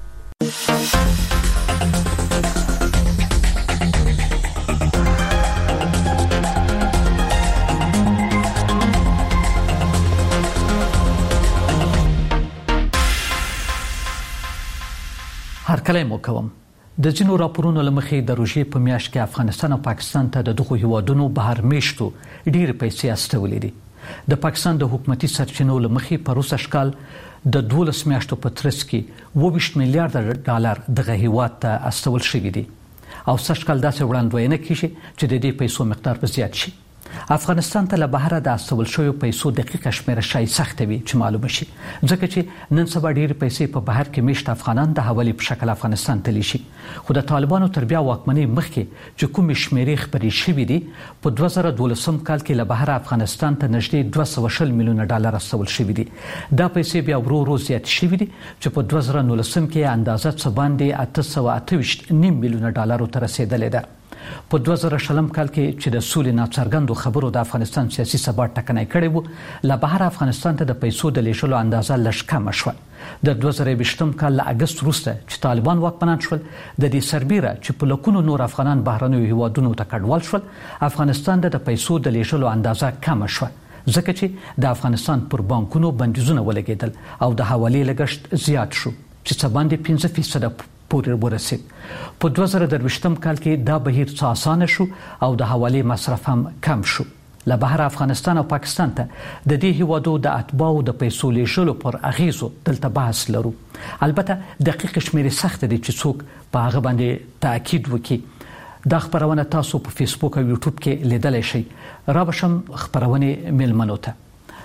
هر کله مو کوم د ځینو راپورونو لمخې د روژې په میاشت کې افغانستان او پاکستان ته د دغو هیوادونو بهر میشتو ډېرې پیسې استولې دي. د پاکستان د حکومتي سرچینو لمخې په روسه شکال د دولس میاشتو په ترڅ کې اووه ویشت میلیارډ ډالر دغه هیواد ته استول شوي دي او سږکال داسې وړاندوینه کیږي چې د دې پیسو مقدار به زیات شي. افغانستان ته له بهره د استول شویو پیسو دقیقه شمیره شاید سخته وي چې معلومه شي، ځکه چې نن سبا ډېرې پیسې په بهر کې میشت افغانان د حوالې په شکل افغانستان ته لیشي. خو د طالبانو تر بیا واکمنۍ مخکې چې کومې شمیرې خپرې شوي دي، په دوه زره دولسم کال کې له بهره افغانستان ته نږدې دوه سوه شل میلیونه ډالر استول شوي دي. دا پیسې بیا ورو ورو زیاتې شوي دي چې په دوه زره نولسم کې اندازه څه باندې اته سوه اته ویشت نیم میلیونه ډالرو ته رسېدلې ده. په دوه زره شلم کال کې چې د سولې ناڅرګندو خبرو د افغانستان سیاسي ثبات ټکنی کړی و، له بهر افغانستان ته د پیسو د لیږلو اندازه لږ کمه شوه. د دوه زره یوویشتم کال له اګست وروسته چې طالبان واکمنان شول، د دې سربیره چې په لکونو نور افغانان بهرنیو هیوادونو ته کډوال شول، افغانستان د پیسو د لیږلو اندازه کمه شوه، ځکه چې د افغانستان پر بانکونو بندیزونه ولګېدل او د حوالې لګښت زیات شو چې څه باندې پنځه فیصده پورې ورسید. په دوه زره درویشتم کال کې دا بهیر څه اسانه شو او د حوالې مصرف هم کم شو. له بهر افغانستان او پاکستان ته د دې هیوادو د اتباعو د پیسو لیږلو پر اغیزو دلته بحث لرو. البته دقیق شمیرې سخت دي چې څوک په هغه باندې تاکید وکړي. دا خبرونه تاسو په فیسبوک او یوټیوب کې لیدلی شئ. را بشم خبرونه میلمنو ته.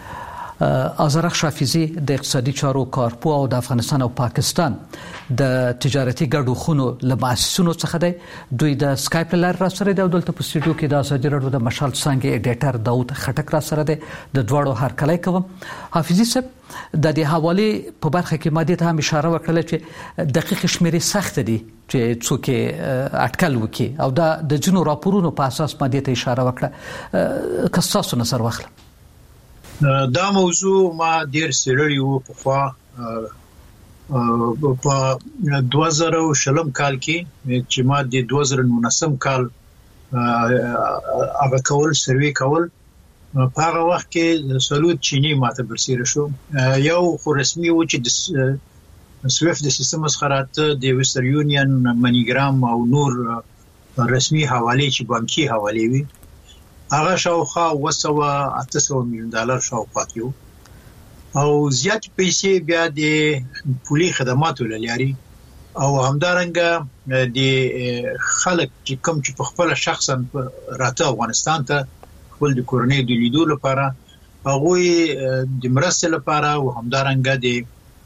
آذرخ شافیزی د اقتصادي چارو کارپو او د افغانستان او پاکستان د تجارتي ګډو خونو له مؤسسونو څخه دی. دوی د سکایپ لار را سره دی او دلته په سټوډیو کې د ازادي راډیو د مشال څنګه ایډیټر داود خټک را سره دی. د دواړو هرکلی کوم. حافظي صاحب، د دې حواله په برخه کې ماده ته هم اشاره وکړه چې دقیق شمیرې سخت دي چې څوک اټکل وکړي او دا د جنو راپورونو په اساس ماده ته اشاره وکړه. که تاسو نظر واخلئ. دا موضوع ما ډیر سړی وو په خوا په دوه زره شلم کال کې چې ما د دوه زره نولسم کال هغه کول سروي کول، په هغه وخت کې سلوت چینی ماته برسیره شو. یو خو رسمي و چې د سویفت د سیستم مسخرات د وستر یونین، منیګرام او نور رسمي حواله چې بانکي حواله وي، هغه شاوخوا اوه سوه اته سوه میلیون ډالر شاوخوا یو او زیات پیسې بیا د پولي خدماتو لاري او همدارنګه د خلک چې کوم چې په خپل شخصا راته افغانستان ته خپل د کورنۍ د لیدو لپاره، هغه د مرستې لپاره او همدارنګه د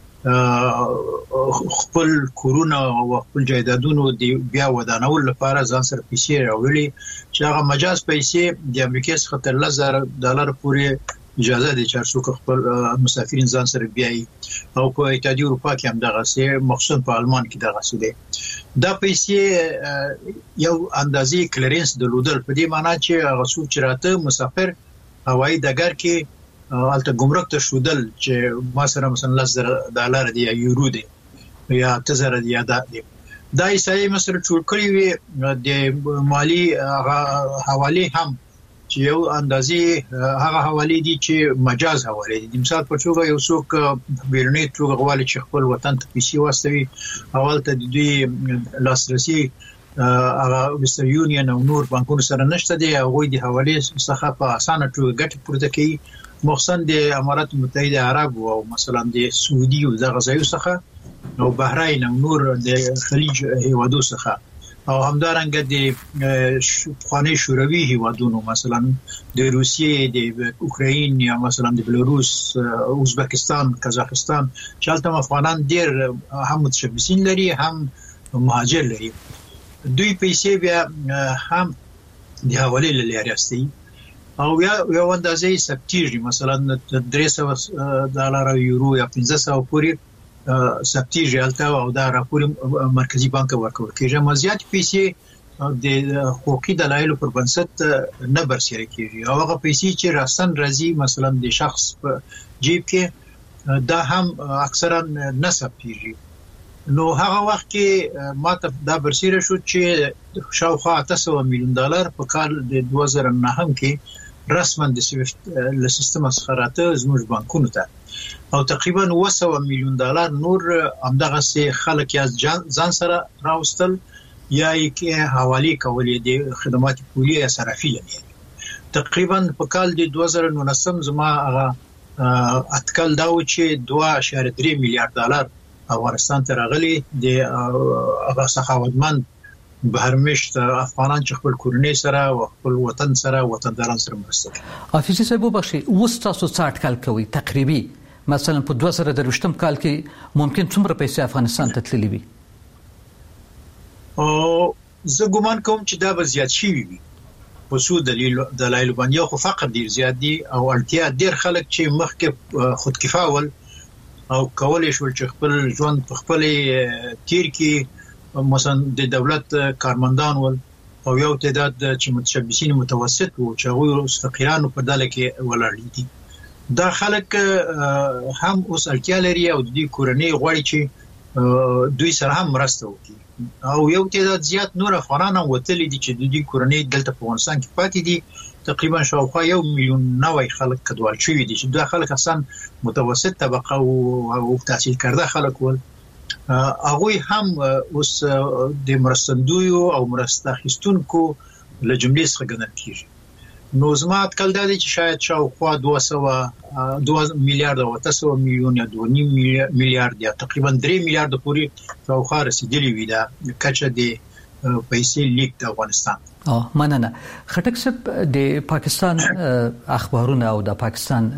خپل کورونه او خپل جایدادونو د بیا ودانول لپاره ځان سره پیسې راوړي چې هغه مجاز پیسې د امریکا څخه تر لس زره ډالر پورې اجازه دي چې څوک خپل مسافرین ځان سره بیایي او په اتحادیه اروپا کې هم دغه سي، مخصوصا په آلمان کې دغه سي دي. دا پیسې یو اندازې کلیرنس درلودل، په دې معنی چې هغه څوک چې راته مسافر هوایي ډګر کې الته ګمرک ته شودل چې ما سره مثلا لس زره ډالر دی یا یورو دی یا اته زره دی یا دا دی، دا یې مثلا ټول کړی وي د مالی حواله هم چې یو اندازې هغه حواله دي چې مجاز حواله دي. مثال په توګه یو څوک بیرونی توګه غواړي چې خپل وطن ته پیسې واستوي، اول ته د دوی لاسرسي هغه وستر یونین او نور بانکونو سره نشته دی، هغوی د حواله څخه په اسانه توګه ګټه پورته کوي، مخصوصا د امارات متحده عرب او مثلا د سعودي او دغه ځایو څخه او بحرین او نور د خلیج هیوادو څخه او همدارنګه د پخوانی شوروي هیوادونو مثلا د روسیې، د اوکراین یا مثلا د بلاروس، ازبکستان، قزاقستان چې هلته افغانان ډیر هم متشبثین لري هم مهاجر لري. دوی پیسې بیا هم د حوالې له لارې استي او یا یو اندازې ثبتېږي، مثلا درې سوه ډالر یورو یا پنځه سوه پورې ثبتېږي هلته او دا راپور مرکزي بانک ورکول کېږي. اما زیاتې پیسې د حقوقي دلایلو پر بنسټ نه برسېره کېږي او هغه پیسې چې راستن راځي مثلا د شخص په جیب کې دا هم اکثرا نه ثبتېږي. نو هغه وخت کې ماته دا برسېره شو چې شاوخوا اته سوه میلیون ډالر په کال د دوه زره نهم کې رسما د سویفت له سیستم څخه راته زموږ بانکونو ته او تقریبا اوه سوه میلیون ډالر نور همدغسې خلک یا ځان سره راوستل یا یې حوالې کولې د خدمات پولي یا صرافي لري. تقریبا په کال د دوه زره نولسم زما هغه اټکل دا و چې دوه اعشاریه درې میلیارډ ډالر افغانستان ته راغلي د هغه سخاوتمند بهرمشت افغانان چې خپل کورنۍ سره او خپل وطن سره وطنداران سره مرسته کوي. حافظ صاحب وبخښئ، اوس تاسو څه اټکل کوئ تقریبي مثلا په دوه زره درویشتم کال کې ممکن څومره پیسې افغانستان ته تللي وي؟ او زه ګومان کوم چې دا به زیات شوي وي په څو دلایلو باندې. یو خو فقر ډېر زیات دی او اړتیا ډېر خلک چې مخکې خودکفا ول او کولای شول چې خپل ژوند په خپلې تیر کې مثلا د دولت کارمندان ول او یو تعداد چې متشبثین متوسط وو چې هغوی فقیرانو په ډله کې ولاړ دي. دا خلک هم اوس اړتیا لري او د دې کورنۍ غواړي چې دوی سره هم مرسته وکړي او یو تعداد زیات نور افغانان هم وتلي دي چې د دې کورنۍ دلته په افغانستان کې پاتې دي. تقریبا شاوخوا یو میلیون نوی خلک کډوال شوي دي چې دا خلک اصلا متوسط طبقه او تحصیل کرده خلک ول. هغوی هم اوس د مرستندویو او مرسته اخیستونکو له جملې څخه ګڼل کېږي. نو زما اټکل دا دی چې شاید شاوخوا دوه سوه دوه میلیارډ او اته سوه میلیون یا دوه نیم میلیارډ یا تقریبا درې میلیارډ پورې شاوخوا رسېدلي وي دا کچه د پیسې لیک د افغانستان. اه مننه. خټک صاحب د پاکستان اخبارونه او د پاکستان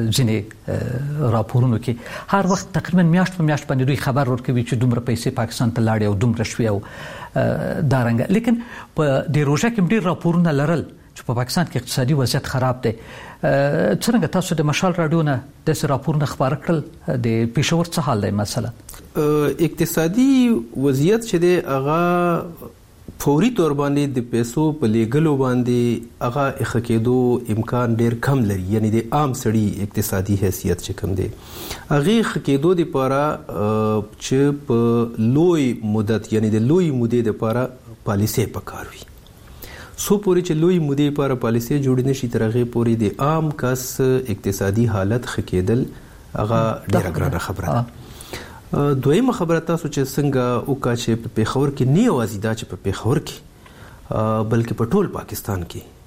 ځینې راپورونو کې هر وخت تقریبا میاشت په میاشت باندې دوی خبر ورکوي چې دومره پیسې پاکستان ته لاړې او دومره شوې او دا رنګه، لیکن په د روژه کې ډېر راپورونه لرل چې په پاکستان کې اقتصادي وضعیت خراب دی. څنګه تاسو د مشال رادیو نه داسې راپورونه خپاره کړل؟ د پېښور څه حال دی مثلا؟ اقتصادي وضعیت چې دی هغه فوري تور باندې د پیسو په لیږلو باندې هغه ښه کېدو امکان ډېر کم لري، یعنی د عام سړي اقتصادي حیثیت چې کم دی هغې ښه کېدو دپاره چې په لوی مدت یعنی د لوی مودې دپاره پالیسۍ پکار وي. څو پورې چې لوی مودې لپاره پالیسۍ جوړې نه شي تر هغې پورې د عام کس اقتصادي حالت ښه کېدل هغه ډېره ګرانه خبره ده. دویمه خبره تاسو چې څنګه وکړه چې په پېښور کې نه یوازې دا چې په پېښور کې بلکې په ټول پاکستان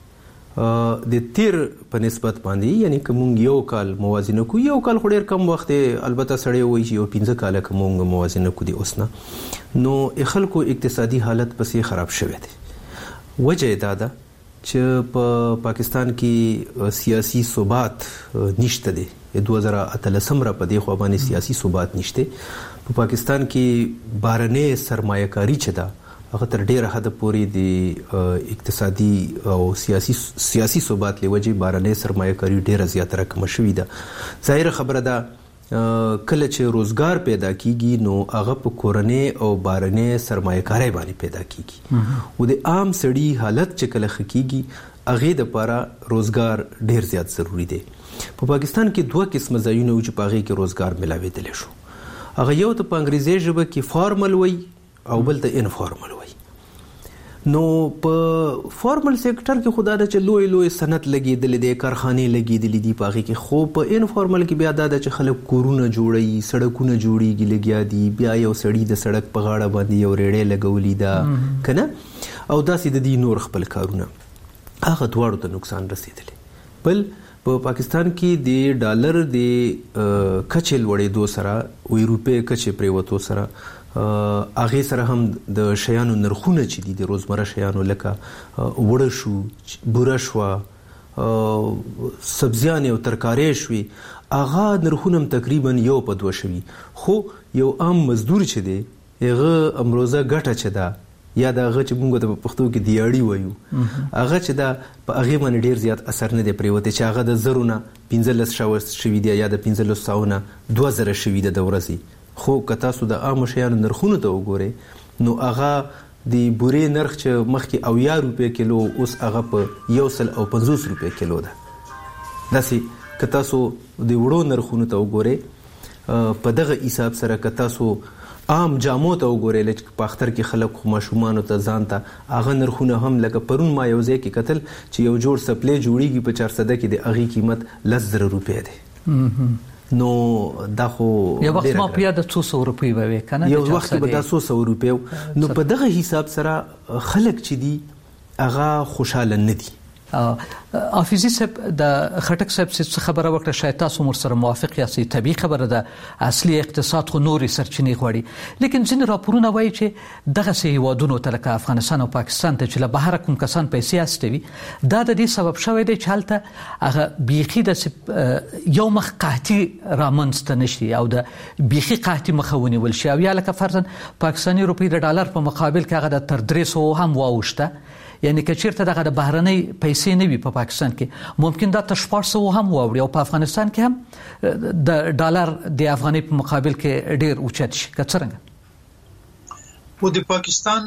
کې د تیر په نسبت باندې یعنی که مونږ یو کال موازنه کوو، یو کال خو ډېر کم وخت دی، البته سړی وایي چې یو پنځه کاله که مونږ موازنه کوو د اوس نه، نو خلکو اقتصادي حالت پسې خراب شوی دی. وجه یې دا ده چې په پاکستان کې سیاسي ثبات نشته دی. دوه زره اتلسم را په دې خوا باندې سیاسي ثبات نشته. په پاکستان کې بهرنۍ سرمایه کاري چې ده هغه تر ډېره حده پورې د اقتصادي او سیاسي سیاسي ثبات له وجې بهرنۍ سرمایه کاري ډېره زیاته راکمه شوې ده. ظاهره خبره ده کله چې روزګار پیدا کیږي نو هغه په کورنۍ او بهرنۍ سرمایه کاري باندې پیدا کیږي او د عام سړي حالت چې کله ښه کیږي هغې دپاره روزګار ډېر زیات ضروري دی. په پاکستان کې دوه قسمه ځایونه وو چې په هغې کې روزګار ملاوېدلی شو. هغه یو ته په انګریزي ژبه کې فارمل وایي او بل ته انفارمل وایي. نو په فارمل سیکټر کې خو دا ده چې لوی لوی صنعت لګېدلی دی، کارخانې لګېدلي دي په هغې کې، خو په انفارمل کې بیا دا ده چې خلک کورونه جوړوي، سړکونه جوړېږي لګیا دي، بیا یو سړي د سړک په غاړه باندې یو ریړۍ لګولي ده که نه، او داسې د دې نور خپل کارونه، هغه دواړو ته نقصان رسېدلی. بل په پاکستان کې د ډالر د کچې لوړېدو سره او روپۍ کچې پرېوتو سره هغې سره هم د شیانو نرخونه چې دي د روزمره شیانو لکه وړه شو، بوره شوه، سبزیانې او ترکارۍ شوې، هغه نرخونه هم تقریبا یو په دوه شوي. خو یو عام مزدور چې دی هغه امروزه ګټه چې ده یا د هغه چې موږ د پښتو کې دیاړي وایو هغه چې دا په هغې باندې ډېر زیات اثر نه دی پرېوتی چې هغه د زرو نه پنځلس سوه شوي دي یا د پنځلس سوو نه دوه زره شوي ده د ورځې. خو که تاسو د عامو شیانو نرخونو ته وګورئ نو هغه د بورې نرخ چې مخکې اویا روپۍ کیلو اوس هغه په یو سل او پنځوس روپۍ کیلو ده. داسې که تاسو د وړو نرخونو ته وګورئ په دغه حساب سره که تاسو عام جامو ته وګورئ لکه په اختر کې خلک خو ماشومانو ته ځان ته هغه نرخونه هم لکه پرون ما یو ځای کې کتل چې یو جوړ سپلی جوړیږي په چارسده کې د هغې قیمت لس زره روپۍ دی. نو دا خو یو وخت ما په یاده څو سوه روپۍ به وې که نه یو وخت کې به دا څو سوه روپۍ نو په دغه حساب سره خلک چې دي هغه خوشحاله نه دي. حافظي صاحب د خټک صاحب څه خبره وکړه شاید تاسو مر سره موافق یاستئ طبیعي خبره ده اصلي اقتصاد خو نورې سرچینې غواړي لیکن ځینې راپورونه وایي چې دغسې هیوادونو ته لکه افغانستان او پاکستان ته چې له بهره کوم کسان پیسې استوي دا د دې سبب شوی دی چې هلته هغه بیخي داسې یو مخ قحطي رامنځته نه شي او د بیخي قحطي مخه ونیول شي او یا لکه فرضاً پاکستاني روپۍ د ډالر په مقابل کې هغه د تر درې سوو هم واوښته. یعنی که چیرته دغه د بهرنۍ پیسې نه وي په پاکستان کې ممکن دا تر شپږ سوو هم واوړي او په افغانستان کې هم د ډالر د افغانۍ په مقابل کې ډېر اوچت شي. که څرنګه خو د پاکستان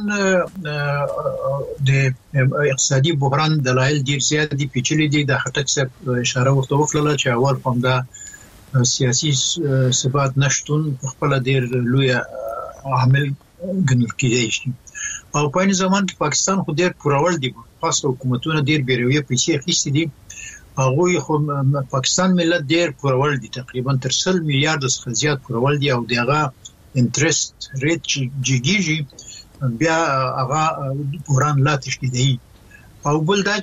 د اقتصادي بحران دلایل ډېر زیات دي پیچلي دي. د خټک صاحب اشاره ورته وکړله چې اول هم دا سیاسي ثبات نشتون خپله ډېر لویه عامل ګڼل کېدی شي او په این زمان کې پاکستان خو ډېر پوروړ دي خاص حکومتونه ډېر بیرویه پیسې اخیستې دي هغوی خو پاکستان ملت ډېر پوروړ دي تقریبا تر سل میلیارډ څخه زیات پوروړ دي او د هغه انټرست ریټ چې جګیږي بیا هغه بحران لا تشدیدوي. او بل دا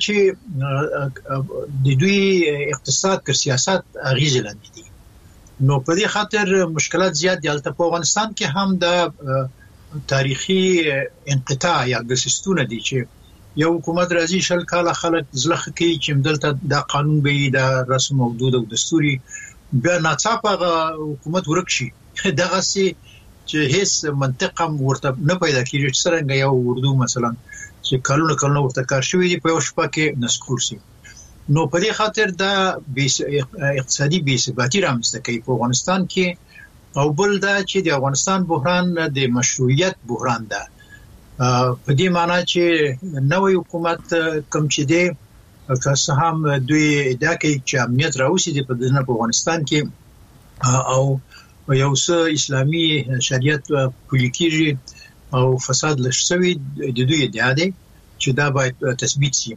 چې د دوی اقتصاد تر سیاست اغیزې لاندې دي نو په دې خاطر مشکلات زیات دي. هلته په افغانستان کې هم د تاریخي انقطاع یا ګسستونه دي چې یو حکومت راځي شل کاله خلک زلخ کوي چې دلته دا قانون به دا رسم او دود او دستوري بیا ناڅاپه حکومت ورک شي دغه سي چې هیڅ منطق هم ورته نه پیدا کیږي چې څنګه یو اردو مثلا چې کلونه کلونه ورته کار شوی دی په یو شپه کې نسکور سي. نو په دې خاطر دا اقتصادي بې ثباتي رامنځته کوي په افغانستان کې. او بل دا چې د افغانستان بحران د مشروعیت بحران ده په دې معنی چې نوې حکومت کوم چې دی که څه هم دوی ادعا کوي چې امنیت راوستي په دنیا په افغانستان کې او یو څه اسلامي شریعت پلي کېږي او فساد لږ شوی د دوی ادعا دی چې دا باید تثبیت شي.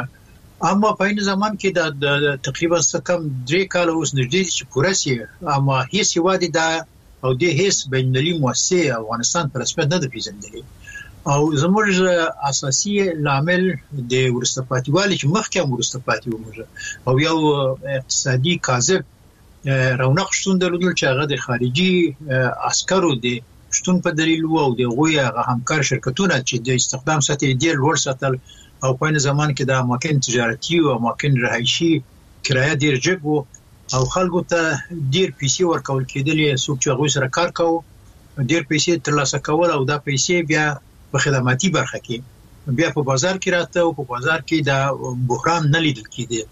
اما په این زمان کې د تقریبا څه کم درې کاله اوس نږدې چې پوره شي اما هیڅ هیواد دا او د هیڅ بینالمللي مؤسسه افغانستان په رسمیت نه ده پیژندلې او زموږ اساسي لامل د وروسته پاتېوالي چې مخکې هم وروسته پاتې وو او یو اقتصادي کاذب رونق شتون درلودل چې هغه د خارجي عسکرو د شتون په دلیل وو او د هغوی هغه همکار شرکتونه چې د استخدام سطح یې ډېر لوړ ساتل او په این زمان کې د اماکن تجارتي او اماکن رهایشي کرایه ډېر جګ وو او خلکو ته ډېر پیسې ورکول کېدلې څوک چې هغوی سره کار کوو ډېر پیسې ترلاسه کول او دا پیسې بیا په خدماتي برخه کې بیا په بازار کې راته او په بازار کې د بحران نه لیدل کېده.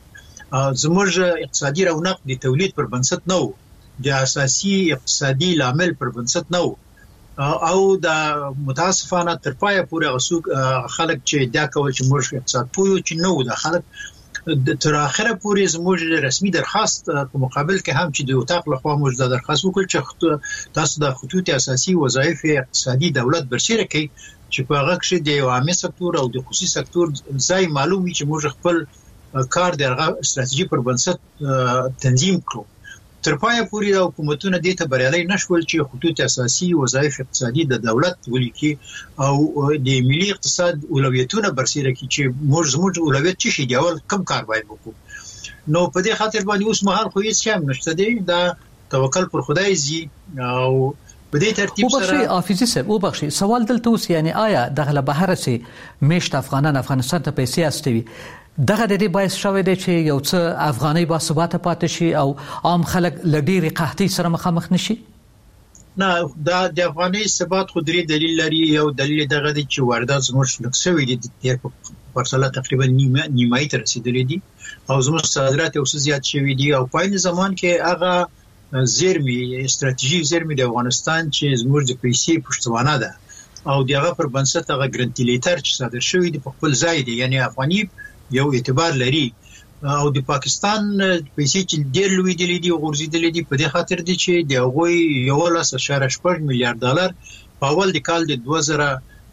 زموږ اقتصادي رونق د تولید پر بنسټ نه و د اساسي اقتصادي لامل پر بنسټ نه و او د متاسفانه تر پایه پورې خلک چې دا کول چې موږ اقتصاد پوهو چې نو د خلک تر اخره پورې زموږ رسمي درخواست په مقابل کې هم چې د وټاق لخوا موږ د درخواست وکړ چې تاسو د خطوط اساسي وظایف اقتصادي دولت برسېره کړئ چې په هغه کې د عامه سکتور او د خصوصي سکتور ځای معلوم وي چې موږ خپل کار د هغه استراتیژي پر بنسټ تنظیم کړو. تر پایه پورې د حکومتونو دې ته بریالي نشول چې خطوط اساسي وظایف اقتصادي د دولت ولیکي او د ملي اقتصاد اولویتونه برسېره کړي چې موږ زموږ اولویت څه شي دی اول کم کار باید وکړو. نو په دې خاطر باندې اوس مهال خو هیڅ هم نشته دی دا توکل پر خدای زی او په دې ترتیب سره وبخښي حافظي صاحب وبخښي سوال دلته اوس یعنی آیا دغه بهر سي میشت افغانان افغانستان ته پیسې استوي دغه د دې باعث شوی دی چې یو څه افغانۍ با ثباته پاتې شي او عام خلک له ډېرې قحطۍ سره مخامخ نشي؟ نه دا د افغاني ثبات خو درې دلیل لري. یو دلیل دغه دی چې واردات زموږ لکسوي دي د پرسله تقریبا نیمه نیمایي ته رسیدلې دي او زموږ صادرات یو څه زیات شوي دي او په عین زمان کې هغه زیرمې استراتیژیک زیرمې د افغانستان چې زموږ د پیسې پشتوانه ده او دغه پر بنسټ هغه ګرانټیلیټر چې صادر شوی دی په خپل ځای دی، یعنی افغاني یو اعتبار لري او د پاکستان پیسې چې ډېر لوی دي دي غورځېدلې دي په دې خاطر دي چې د هغوی یو لاس اشاره شپږ میلیارډ ډالر په اول د کال د دوه زره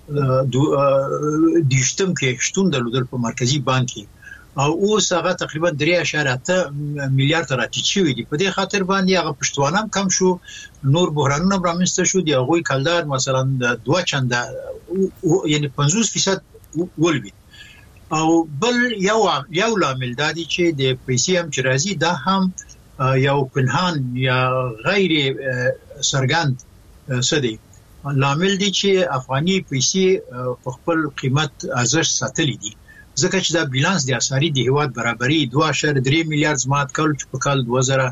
دیشتم کې شتون درلودل په مرکزی بانک کې او اوس هغه تقریبا درې اشاره اته میلیارډ راټیټ شوی دي. په دې خاطر باندې هغه پشتوانه کم شو، نور بحرانونه رامنځته شو، د هغوی کلدار مثلا دوه چنده یعنی پنځوس فیصد ولوي. او بل یو یو لامل دا دی چې د پیسې هم چې راځي دا هم یو پنهان یا غیر سرګند څه دی لامل دی چې افغاني پیسې په خپل قیمت ارزښت ساتلي دي، ځکه چې دا بیلانس د اساري د هیواد برابرۍ دوه اشاریه درې میلیارډ زمات کول چې په کال دوه زره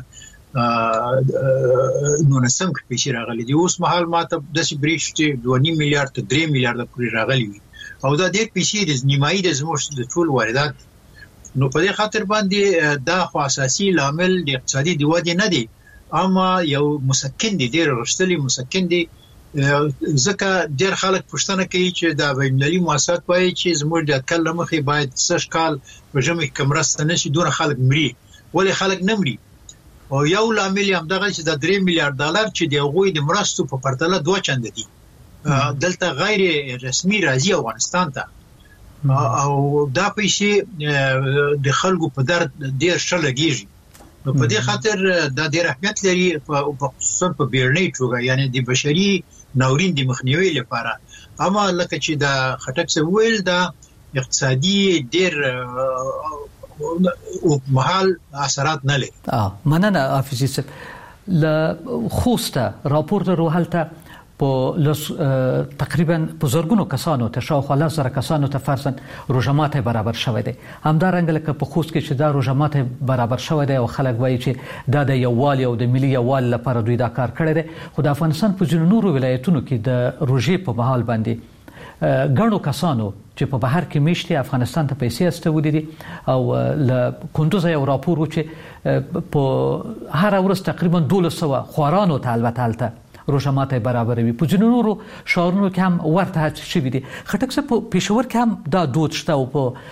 نولسم کې پیسې راغلي دي. اوس مهال ماته داسې بریښ چې دوه نیم میلیارډ ته درې میلیارډ پورې راغلي وي او دا ډېر پیسې د نیمایي د زموږ د ټول واردات. نو په دې خاطر باندې دا خو اساسي لامل د اقتصادي د ودې نه دی، اما یو مسکن دی، ډېر غښتلی مسکن دی، ځکه ډېر خلک پوښتنه کوي چې دا بین‌المللي مؤسسات وایي چې زموږ د اټکل له مخې باید سږ کال په ژمي کې که مرسته نه شي دونه خلک مري، ولې خلک نه مري؟ او یو لامل یې همدغه چې دا درې میلیارډ ډالر چې د هغوی د مرستو په پرتله دوه چنده دي دلته غیر رسمي راځي افغانستان ته او دا پیسې د خلکو په درد ډېر ښه لګېږي. نو په دې خاطر دا ډېر اهمیت لري خصوصا په بیړنۍ توګه، یعنی د بشري ناورین د مخنیوي لپاره. اما لکه چې دا خټک څه وویل دا اقتصادي ډېر اوږدمهال اثرات نه لري. مننه حافظي صاحب. له خوسته راپور درو هلته په لس تقریبا په زرګونو کسانو ته شاوخوا لس زره کسانو ته فرضاً روژه برابر شوی دی. همدارنګه لکه په خوست کې چې دا روژه برابر شوی دی او خلک وایي چې دا د یووالي او د ملي یووالي لپاره دوی دا کار کړی دی، خو د افغانستان په ځینو نورو ولایتونو کې د روژې په مهال باندې ګڼو کسانو چې په بهر کې میشتي افغانستان ته پیسې استولې دي او له کندوز یو راپور و چې په هر ورځ تقریبا دولس سوه خوارانو ته البته هلته روژه ماته برابروي. په ځینو نورو ښارونو کې هم ورته شوي دي. خټک صاحب په پېښور کې هم دا دود شته او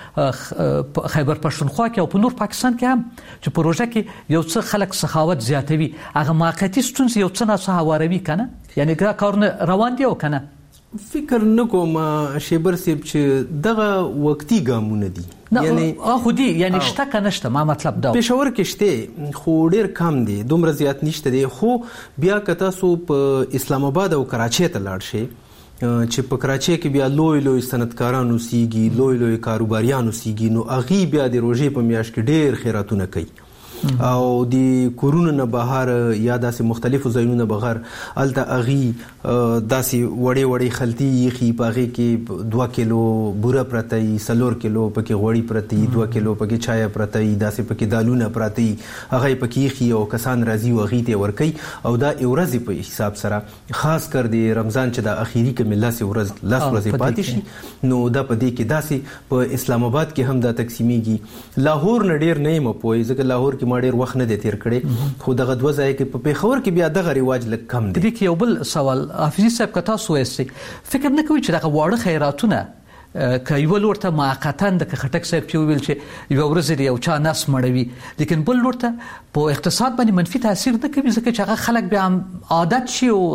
په خیبر پښتونخوا کې او په نور پاکستان کې هم چې په روژه کې یو څه خلک سخاوت زیاتوي، هغه موقتي ستونزې یو څه ناڅه هواروي که نه؟ یعنی دا کارونه روان دي او که نه؟ فکر نکوم شیبر صاحب چې دغه وقتی ګامونه دي، یعنی خو دي یعنی شته که نشته؟ ما مطلب دا پېښور کې شته خو ډېر کم دي، دومره زیات نشته دي. خو بیا که تاسو په اسلام آباد او کراچۍ ته لاړ شئ چې په کراچۍ کې بیا لوی لوی صنعتکاران اوسیږي، لوی لوی کاروباریان اوسیږي، نو هغوی بیا د روژې په میاشت کې ډېر خیراتونه کوي او د کورونو نه بهر یا داسې مختلفو ځایونو نه بغیر هلته هغوی داسې وړې وړې خلطې ایښي، په هغې کې دوه کیلو بوره پرته وي، څلور کیلو پکې غوړي پرته وي، دوه کیلو پکې چایه پرته وي، داسې پکې دالونه پراته وي، هغه یې پکې ایښي او کسان راځي او هغوی ته یې ورکوي او دا یو ورځې په حساب سره خاص کر د رمضان چې دا اخري کې لس ورځ لس ورځې پاتې شي نو دا په دې کې داسې په اسلام آباد کې هم دا تقسیمیږي. لاهور نه ډېر نه یم پوهی ځکه لاهور کې ما ډېر وخت نه دی تیر کړی، خو دغه دوه ځایه کې په پېښور کې بیا دغه رواج لږ کم دی. دې کې یو بل سوال حافظي صاحب که تاسو وایستئ فکر نه کوئ چې دغه واړه خیراتونه که یوه لور ته موقتا د خټک صاحب چې وویل چې یوه ورځ د یو چا نس مړوي، لیکن بل لور ته په اقتصاد باندې منفي تاثیر نه کوي ځکه چې هغه خلک بیا عادت شي او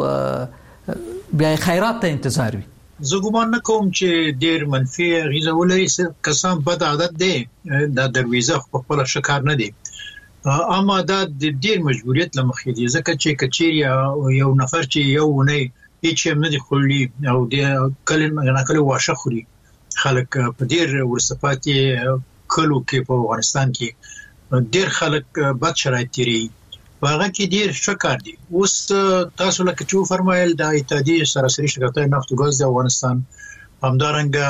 بیا خیرات ته انتظار وي؟ زه ګمان نه کوم چې ډېر منفي اغېزه ولري، کسان بد عادت دی، دا درویزه خو په خپله ښه کار نه دی، اما دا د ډېر مجبوریت له مخې دی ځکه چې که چیرې یو نفر چې یو اونۍ هېڅ هم نه دي خوړلي او د کله ناکله واښه خوري، خلک په ډېر وروسته پاتې کلو کې په افغانستان کې ډېر خلک بد شرایط تېروي، په هغه کې ډېر ښه کار دی. اوس تاسو لکه چې وفرمایل دا اتحادیې سراسري شرکتهای نفت و ګاز د افغانستان،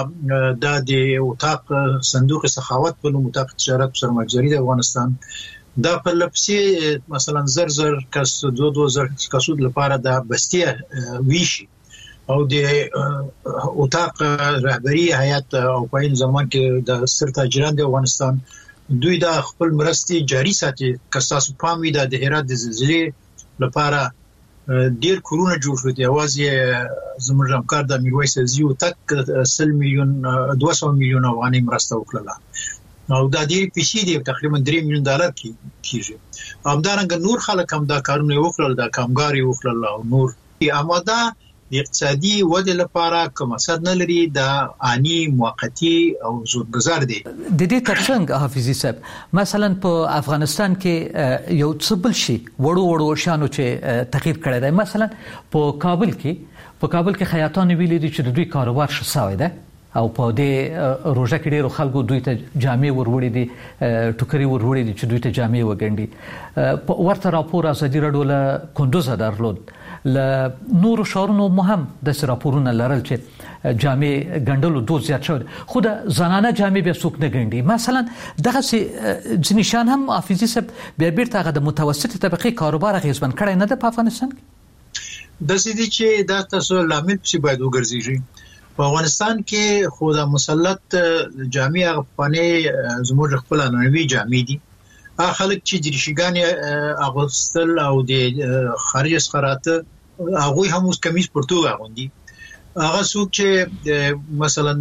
همدارنګه دا د اتاق صندوق سخاوت په نوم اتاق تجارت و سرمایه‌ګذاري د افغانستان، دا په لپسې مثلا زر زر کس دو دو زر کسود لپاره د بستیه ویشي او د اوتاق رهبری هیئت او په زمان کې د سر تاجران د افغانستان دوی د خپل مرستي جاری ساتي که تاسو پام وي د هرات د زلزلې لپاره ډیر کورونه جوړ شو دي اوازې زموږ همکار د میرویس زیو تک سل میلیون دوه سوه میلیون افغانۍ مرسته وکړه او دا ډیر پیسې دي تقریبا درې میلیون ډالر کیږي همدارنګه نور خلک هم دا کارونه وکړل د کمګاری وکړل او نور آماده اقتصادي ودې لپاره کوم اثر نه لري د اني موقتی او زورګزار دي د دې ترڅنګ حافظي صاحب مثلا په افغانستان کې یو څه بل شي وړو وړو شانو چې تغییر کړی دی مثلا په کابل کې په کابل کې خیاطان ویلي دي چې د دوی کاروبار ښه شوی دی او په دې روزه کې ډیرو خلکو دوی ته جامې وروړي دي ټوکري وروړي دي چې دوی ته جامې وګنډي په ورته راپور ازادي راډیو له کندوز درلود ل نور شهرونو مهم د راپورونه لرل چې جامې ګندلو دوه زیات شو خو د زنانه جامې به څوک نه ګندي مثلا دغه ځینې نشان هم حافظي صاحب بیا بیرته هغه د متوسطه طبقه کاروبار غیزمن کړي نه د افغانستان کې د سې دي چې دا تاسو لامل څه باید وګرځي په افغانستان کې خو د مسلط جامع افغاني زموږ خپل نوې جامې دي هغه خلک چې جریشګان اغوستل او د خارج سخراته هغه هم اوس کمیس پرتو غوندي هغه څوک چې مثلا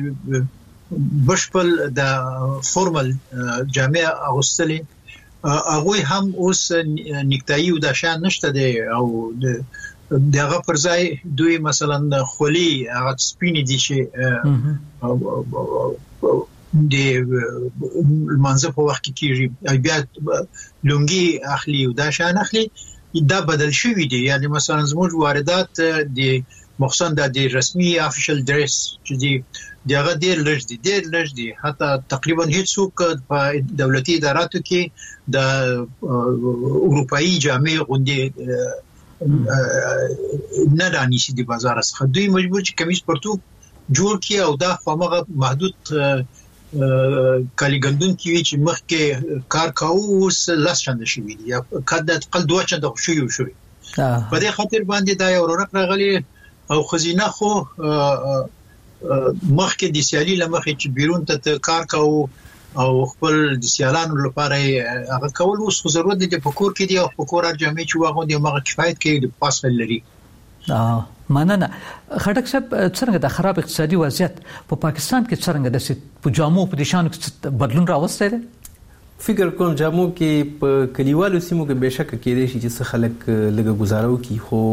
بشپل د فورمال جامع اغوستلې هغه هم اوس نیکتایي او د شان نشته دی او دغه پر ځای دوی مثلا خولي هغه سپینې دي چې د منځ په وخت کې کیږي بیا لونګي اخلي او دا شان اخلي دا بدل شوی دی یعنی مثلا زموږ واردات د مخصوصا د رسمي افیشل ډریس چې دی دغه ډیر لږ دي ډیر لږ دي حتی تقریبا هیڅ څوک په دولتي اداراتو کې د اروپאי جامع غوندي نه رانیسي د بازار څخه دوی مجبور چې کمیس پرتو جوړ کړي او دا خامغه محدود کالیګندون کې چې مخکې کار کاوه اوس لاس چنده شوی دی یا کله تقل دوه چنده شوی شوی په دې خاطر باندې دا یو رونق راغلی او خزینه خو مخکې د سیالي لمخې چې بیرون ته کار کاوه او خپل د سیالانو لپاره هغه کول اوس خو ضرورت دی په کور کې دی او په کور جامې چې واغون دی مغه کفایت کوي د پاسل لري اه مننه خټک صاحب څنګه د خراب اقتصادي وضعیت په پاکستان کې څنګه د پجامو په دشانو کې بدلون راوسته دی فکر کوم جامو کې په کلیوالو سیمو کې بهشکه کېدې شي چې خلک لږه گزارو کی خو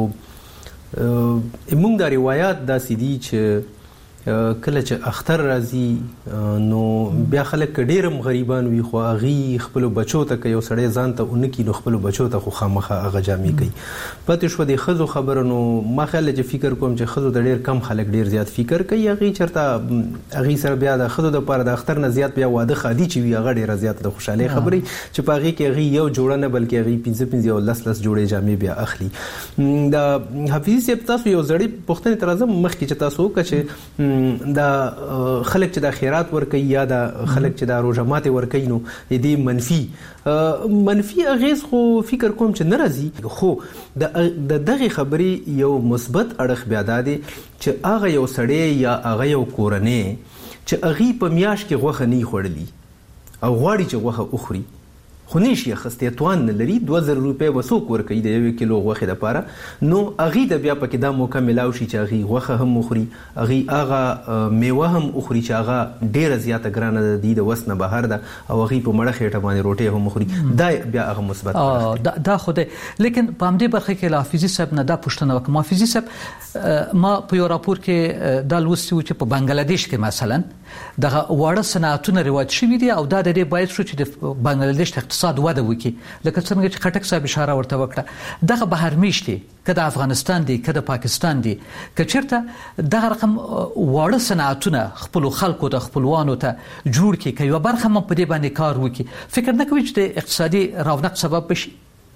موږ د روایت د سیدی چې کله چې اختر راځي نو بیا خلک ډېرم غریبان وي خو هغه خپل بچو ته یو سړی ځان ته اونکي نو خپل بچو ته خو خامخه هغه جامې کوي پته شو د خزو خبره نو ما خیال چې فکر کوم چې خزو د ډېر کم خلک ډېر زیات فکر کوي هغه چرته هغه سره بیا د خزو د پاره د اختر نه زیات بیا واده خادي چې وي هغه ډېر زیات د خوشاله خبري چې په هغه کې هغه یو جوړه نه بلکې هغه پنځه پنځه او لس لس جوړې جامې بیا اخلي د حفیظ صاحب تاسو یو زړی پښتني ترازم مخ کې چې تاسو وکړي دا خلک چې د خیرات ورکي یا د خلک چې د روزه ماته ورکي نو دې منفي منفي اغیز خو فکر کوم چې ناراضي خو د دغه خبرې یو مثبت اړخ بیا ده چې هغه یو سړی یا هغه یو کورنۍ چې هغه په میاش کې غوښه نه خورلي او غواړي چې غوښه اخوري خو نشي خسته توان لري دوه زره روپے وسوک ورکړي د یو کیلو غوښه لپاره نو اغه د بیا پکې د موقع ملاوي شي چې اغه غوښه هم مخوري اغه اغه میوه هم اخوري چې اغه ډیره زیاته ګرانه د د وسنه بهر ده او اغه په مړه خېټه باندې روټي هم مخوري دا بیا اغه مثبت دا دا خوده لیکن په همدې برخه کې حافظي صاحب نه دا پوښتنه وکړه حافظي صاحب ما په یو راپور کې دا لوستي و چې په بنگلاديش کې مثلا دغه واړه صنعتونه رواج شوي دي او دا د دې باید شو چې د بنگلاديش اقتصاد وده وکړي لکه څنګه چې خټک صاحب اشاره ورته وکړه دغه بهر میشتي کله افغانستان دی کله پاکستان دی کچرته دغه رقم واړه صنعتونه خپل خلکو ته خپلوانو ته جوړ کړي کوي برخه هم په دې باندې کار وکړي فکر نه کوي چې د اقتصادي رونق سبب بشي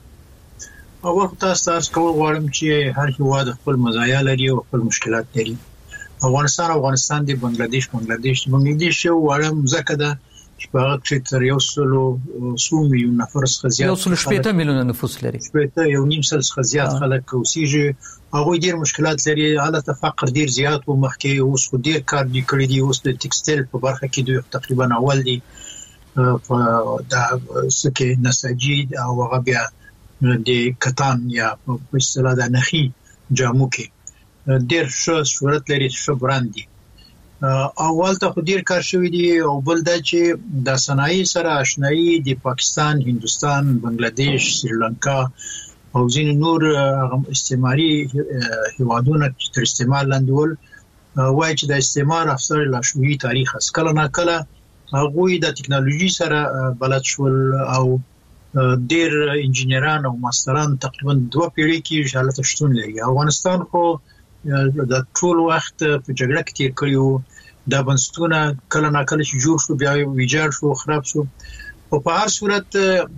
او وخت تاسو کول غواړم چې هر هیواد خپل مزایا لري او خپل مشکلات لري افغانستان افغانستان دی بنگلاديش بنگلاديش بنگلاديش یو وړم ځکه ده په هغه کې تر یو سلو څو میلیون نفر څخه زیات یو سلو شپېته میلیونه نفوس لري شپېته یو نیم سل څخه زیات خلک اوسېږي. هغوی ډېر مشکلات لري، حالت فقر ډېر زیات و مخکې، اوس خو ډېر کار دي کړی دي. اوس د ټکسټایل په برخه کې دوی تقریبا اول دي په دا سکه نساجي او هغه بیا د کتان یا په اصطلاح د نخي جامو کې ډېر ښه صورت لري، ښه برند دي. اول ته خو ډیر کار شوی دی، او بل دا چې د صنایع سره آشنایی د پاکستان، هندوستان، بنگلاديش، سریلانکا او ځینې نور استعماري هیوادونه چې تر استعمار لاندې ول، وایي چې د استعمار افسر لاشعوري تاریخ است. کله نه کله هغوی د ټکنالوژي سره بلد شول او ډیر انجینران او ماستران تقریبا دوه پیړۍ کې حالت شتون لري. افغانستان خو د ټول وخت په جګړه کې تیر کړیو، دا بنسټونه کله نه کله چې جوړ شو بیا ویجاړ شو، خراب شو. او په هر صورت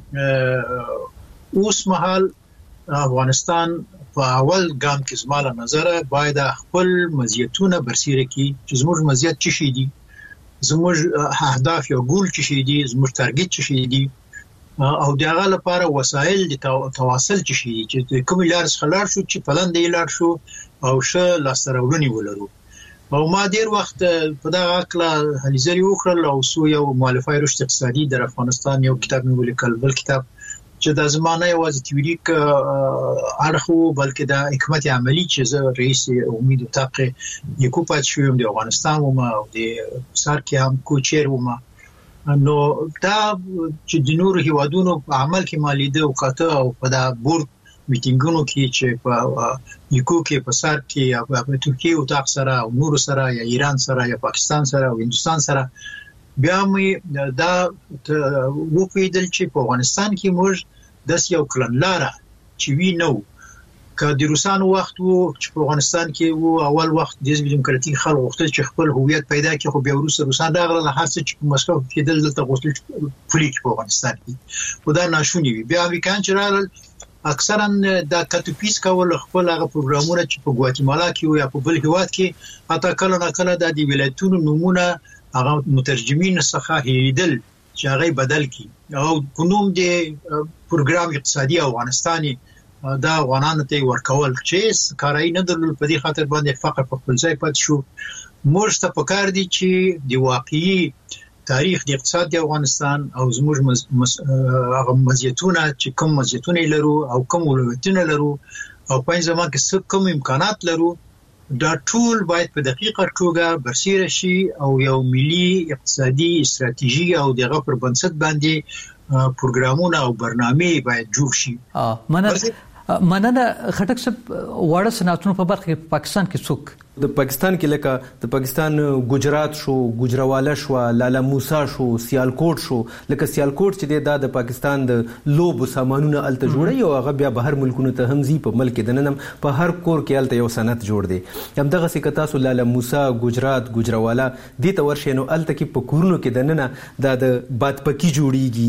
اوس مهال افغانستان په اول ګام کې زموږ نظر باید خپل مزیتونه برسیره کړي چې زموږ مزیت څه شي دي، زموږ اهداف یا ګول څه شي دي، زموږ ټارګټ څه شي دي، او دغه لپاره وسایل د تواصل څه شي دي چې کوم لار څخه لاړ شو چې پلان دی لاړ شو او ښه لاسته راوړنې ولرو. او ما ډیر وخت په دغه اړه هلې ځلې وکړل او سو یو مؤلفه رشد اقتصادي در افغانستان یو کتاب مې ولیکل، بل کتاب چې د زمانه یوازې تیوریک اړخ وو بلکې د حکمت عملی چې زه رئیس امید اتاق یکو پات شوم د افغانستان وم او د سار کې هم کوچیر وم. نو دا چې د نور هیوادونو په عمل کې مالیده او قاطع او په دا بورډ میټینګونو کې چې په یکو کې په سار کې یا په ترکیه او تاق سره او نور سره یا ایران سره یا پاکستان سره او هندوستان سره بیا مې دا وپیدل چې په افغانستان کې موږ د یو کلنلاره چې وی نو که د روسانو وخت وو چې په افغانستان کې وو اول وخت د حزب دیموکراتیک خلک غوښتل چې خپل هویت پیدا کړي، خو بیا وروسته روسان راغلل هر څه چې په مسکو کې دل دلته غوښتل پولي په افغانستان کې خو دا ناشونی وي. بیا امریکایان چې راغلل اکثرا دا کټوپیس کول خپل هغه پروګرامونه چې په ګواتیمالا کې یا په بل هیواد کې حتی کله نه کله د ولایتونو نمونه هغه مترجمین څخه هیریدل چې هغه بدل کی او کوم د پروګرام اقتصادي افغانستاني دا افغانانو ته ورکول چې کارای نه درلود. په دې خاطر باندې فقر په خپل ځای پات شو. موږ ته پکار دي چې د واقعي تاریخ د اقتصاد د افغانستان او زموږ هغه مزیتونه چې کوم مزیتونه لرو او کوم ولایتونه لرو او په ځمان کې کوم امکانات لرو، دا ټول باید په دقیقه توګه برسیره شي او یو ملي اقتصادي استراتیژي او دغه پر بنسټ باندې پروګرامونه او برنامې باید جوړ شي. مننه مننه خټک صاحب، واړه صنعتونو په برخه کې پاکستان کې څوک د پاکستان کې لکه د پاکستان ګجرات شو، ګجراواله شو، لالا موسی شو، سیالکوټ شو. لکه سیالکوټ چې د پاکستان د لوبو سامانونه الته جوړي او هغه بیا بهر ملکونو ته هم زی په ملک د ننم په هر کور کې الته یو صنعت جوړ دی. هم دغه سکه تاسو لالا موسی، ګجرات، ګجراواله دې ته ورشي نو الته کې په کورونو کې د ننه د باد پکی جوړیږي،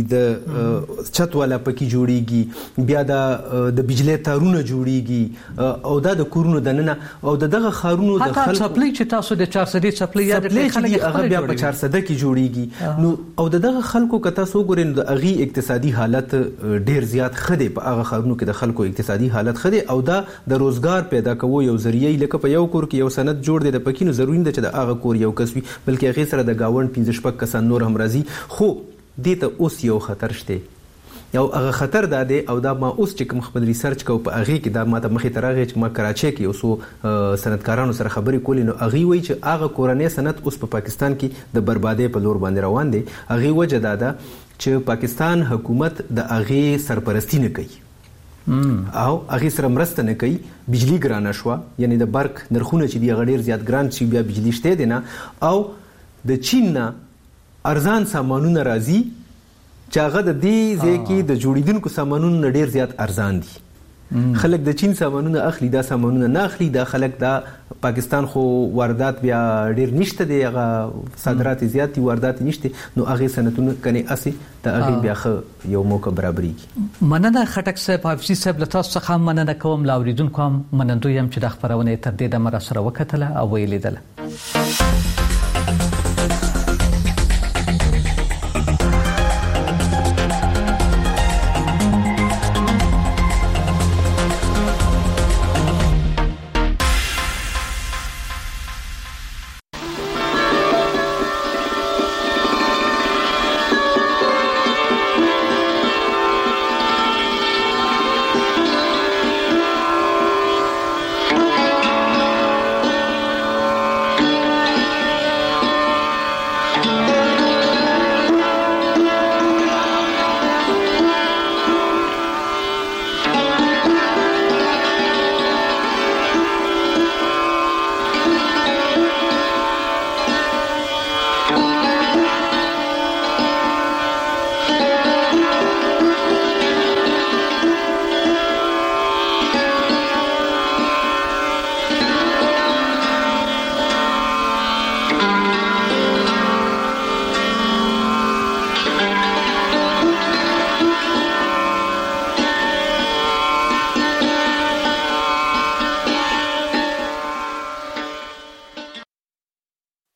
د چت والا پکی جوړیږي، بیا د بجلی تارونه جوړیږي او دا د کورونو د ننه او دغه خارونو حتی چپلی چې تاسو د چار سدې چپلی یا د خلک هغه بیا په چار سده کې جوړیږي. نو او دغه خلکو کته سو ګورین د اغي اقتصادي حالت ډیر زیات خدي په هغه خارونو کې د خلکو اقتصادي حالت خدي او دا د روزګار پیدا کوو یو ذریعہ لکه په یو کور کې یو سند جوړ دی د پکینو ضروري نه چې د هغه کور یو کس وي بلکې هغه سره د گاوند پنځه شپږ کسان نور هم راځي. خو دې ته اوس یو خطر شته، یو هغه خطر دا دی او دا ما اوس چې کوم خپل ریسرچ کو په هغه کې دا ماته مخې ترغه چې ما کراچۍ کې اوسو صنعتکارانو سره خبرې کولې نو هغه وی چې هغه کورنۍ صنعت اوس په پاکستان کې د بربادۍ په لور باندې روان دی. هغه وجه دا ده چې پاکستان حکومت د هغه سرپرستی نه کوي او هغه سره مرسته نه کوي. بجلی ګرانه شو، یعنی د برق نرخونه چې دی هغه ډیر زیات ګران چې بیا بجلی شته دی نه او د چین نه ارزان سامانونه راځي چې هغه د دې ځکه د جوړیدونکو سامانونو ډیر زیات ارزان دي. خلک د چین سامانونه اخلي، دا سامانونه نه اخلي، دا خلک دا پاکستان خو واردات بیا ډیر نشته دی، هغه صادرات زیات دي، واردات نشته، نو هغه صنعتونه کني اسي د هغه بیا خو یو موقع برابرېږي. مننه خټک صاحب، حافظي صاحب، له تاسو څخه مننه کوم، لاوریدونکو هم منندوی يم چې د خبرونه تر دې د مر سره وکټله او ویلیدله.